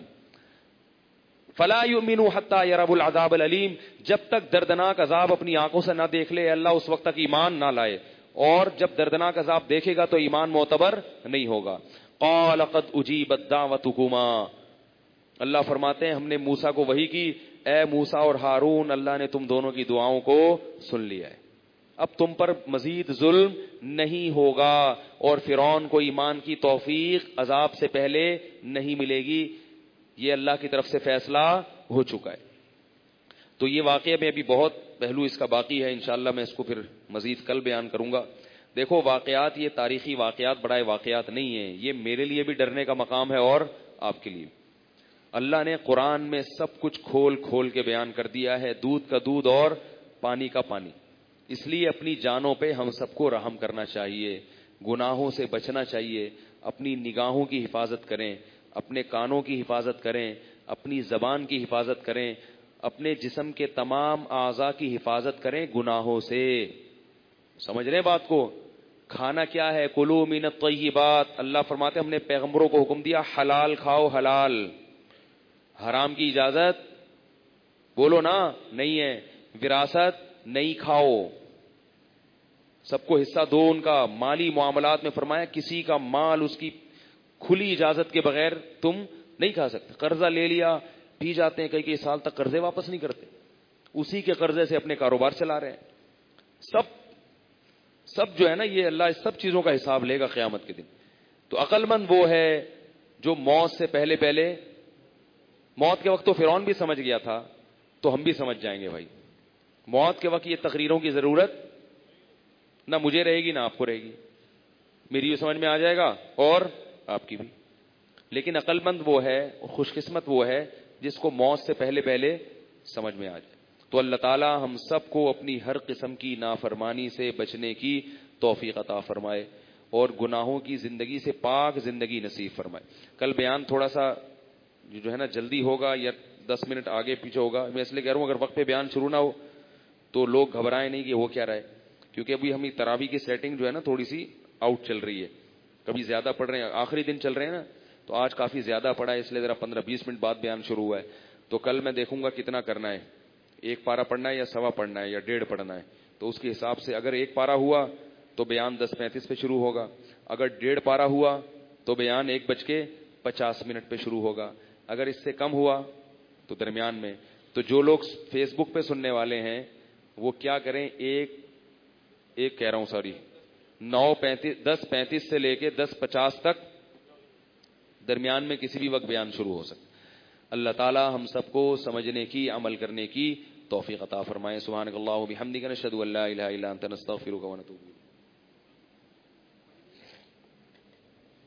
فلا یؤمنوا حتی یروا العذاب العلیم, جب تک دردناک عذاب اپنی آنکھوں سے نہ دیکھ لے اللہ اس وقت تک ایمان نہ لائے, اور جب دردناک عذاب دیکھے گا تو ایمان معتبر نہیں ہوگا. قال قد اجیبت دعوتکما, اللہ فرماتے ہیں ہم نے موسیٰ کو وحی کی, اے موسیٰ اور ہارون, اللہ نے تم دونوں کی دعاؤں کو سن لیا ہے, اب تم پر مزید ظلم نہیں ہوگا, اور فرعون کو ایمان کی توفیق عذاب سے پہلے نہیں ملے گی. یہ اللہ کی طرف سے فیصلہ ہو چکا ہے. تو یہ واقعہ میں ابھی بہت پہلو اس کا باقی ہے, انشاءاللہ میں اس کو پھر مزید کل بیان کروں گا. دیکھو واقعات, یہ تاریخی واقعات بڑائے واقعات نہیں ہیں, یہ میرے لیے بھی ڈرنے کا مقام ہے اور آپ کے لیے. اللہ نے قرآن میں سب کچھ کھول کھول کے بیان کر دیا ہے, دودھ کا دودھ اور پانی کا پانی. اس لیے اپنی جانوں پہ ہم سب کو رحم کرنا چاہیے, گناہوں سے بچنا چاہیے, اپنی نگاہوں کی حفاظت کریں, اپنے کانوں کی حفاظت کریں, اپنی زبان کی حفاظت کریں, اپنے جسم کے تمام اعضاء کی حفاظت کریں گناہوں سے. سمجھ رہے بات کو؟ کھانا کیا ہے؟ کلوا من الطیبات, اللہ فرماتے ہم نے پیغمبروں کو حکم دیا حلال کھاؤ, حلال. حرام کی اجازت بولو نا نہیں ہے. وراثت نہیں کھاؤ, سب کو حصہ دو ان کا. مالی معاملات میں فرمایا کسی کا مال اس کی کھلی اجازت کے بغیر تم نہیں کھا سکتے. قرضہ لے لیا, پی جاتے ہیں, کئی سال تک قرضے واپس نہیں کرتے, اسی کے قرضے سے اپنے کاروبار چلا رہے ہیں. سب جو ہے نا, یہ اللہ اس سب چیزوں کا حساب لے گا قیامت کے دن. تو عقل مند وہ ہے جو موت سے پہلے, موت کے وقت تو فرعون بھی سمجھ گیا تھا, تو ہم بھی سمجھ جائیں گے بھائی. موت کے وقت یہ تقریروں کی ضرورت نہ مجھے رہے گی نہ آپ کو رہے گی, میری یہ سمجھ میں آ جائے گا اور آپ کی بھی. لیکن عقل مند وہ ہے, خوش قسمت وہ ہے جس کو موت سے پہلے سمجھ میں آ جائے. تو اللہ تعالی ہم سب کو اپنی ہر قسم کی نافرمانی سے بچنے کی توفیق عطا فرمائے, اور گناہوں کی زندگی سے پاک زندگی نصیب فرمائے. کل بیان تھوڑا سا جو ہے نا جلدی ہوگا یا 10 منٹ آگے پیچھے ہوگا, میں اس لیے کہہ رہا ہوں اگر وقت پہ بیان شروع نہ ہو تو لوگ گھبرائیں نہیں کہ وہ کیا رہے, کیونکہ ابھی ہمیں تراویح کی سیٹنگ جو ہے نا تھوڑی سی آؤٹ چل رہی ہے. کبھی زیادہ پڑھ رہے ہیں, آخری دن چل رہے ہیں نا, تو آج کافی زیادہ پڑھا ہے, اس لیے ذرا 15-20 منٹ بعد بیان شروع ہوا ہے. تو کل میں دیکھوں گا کتنا کرنا ہے, 1 پارہ پڑھنا ہے یا 1.25 پڑھنا ہے یا 1.5 پڑھنا ہے. تو اس کے حساب سے اگر 1 پارہ ہوا تو بیان 10:35 پہ شروع ہوگا, اگر 1.5 پارہ ہوا تو بیان 1:50 پہ شروع ہوگا, اگر اس سے کم ہوا تو درمیان میں. تو جو لوگ فیس بک پہ سننے والے ہیں وہ کیا کریں, 10:35 سے لے کے 10:50 تک درمیان میں کسی بھی وقت بیان شروع ہو سکتا. اللہ تعالی ہم سب کو سمجھنے کی, عمل کرنے کی توفیق عطا فرمائے. سبحانک اللہم و بحمدک, نشہد ان لا الہ الا انت, نستغفرک و نتوب الیک.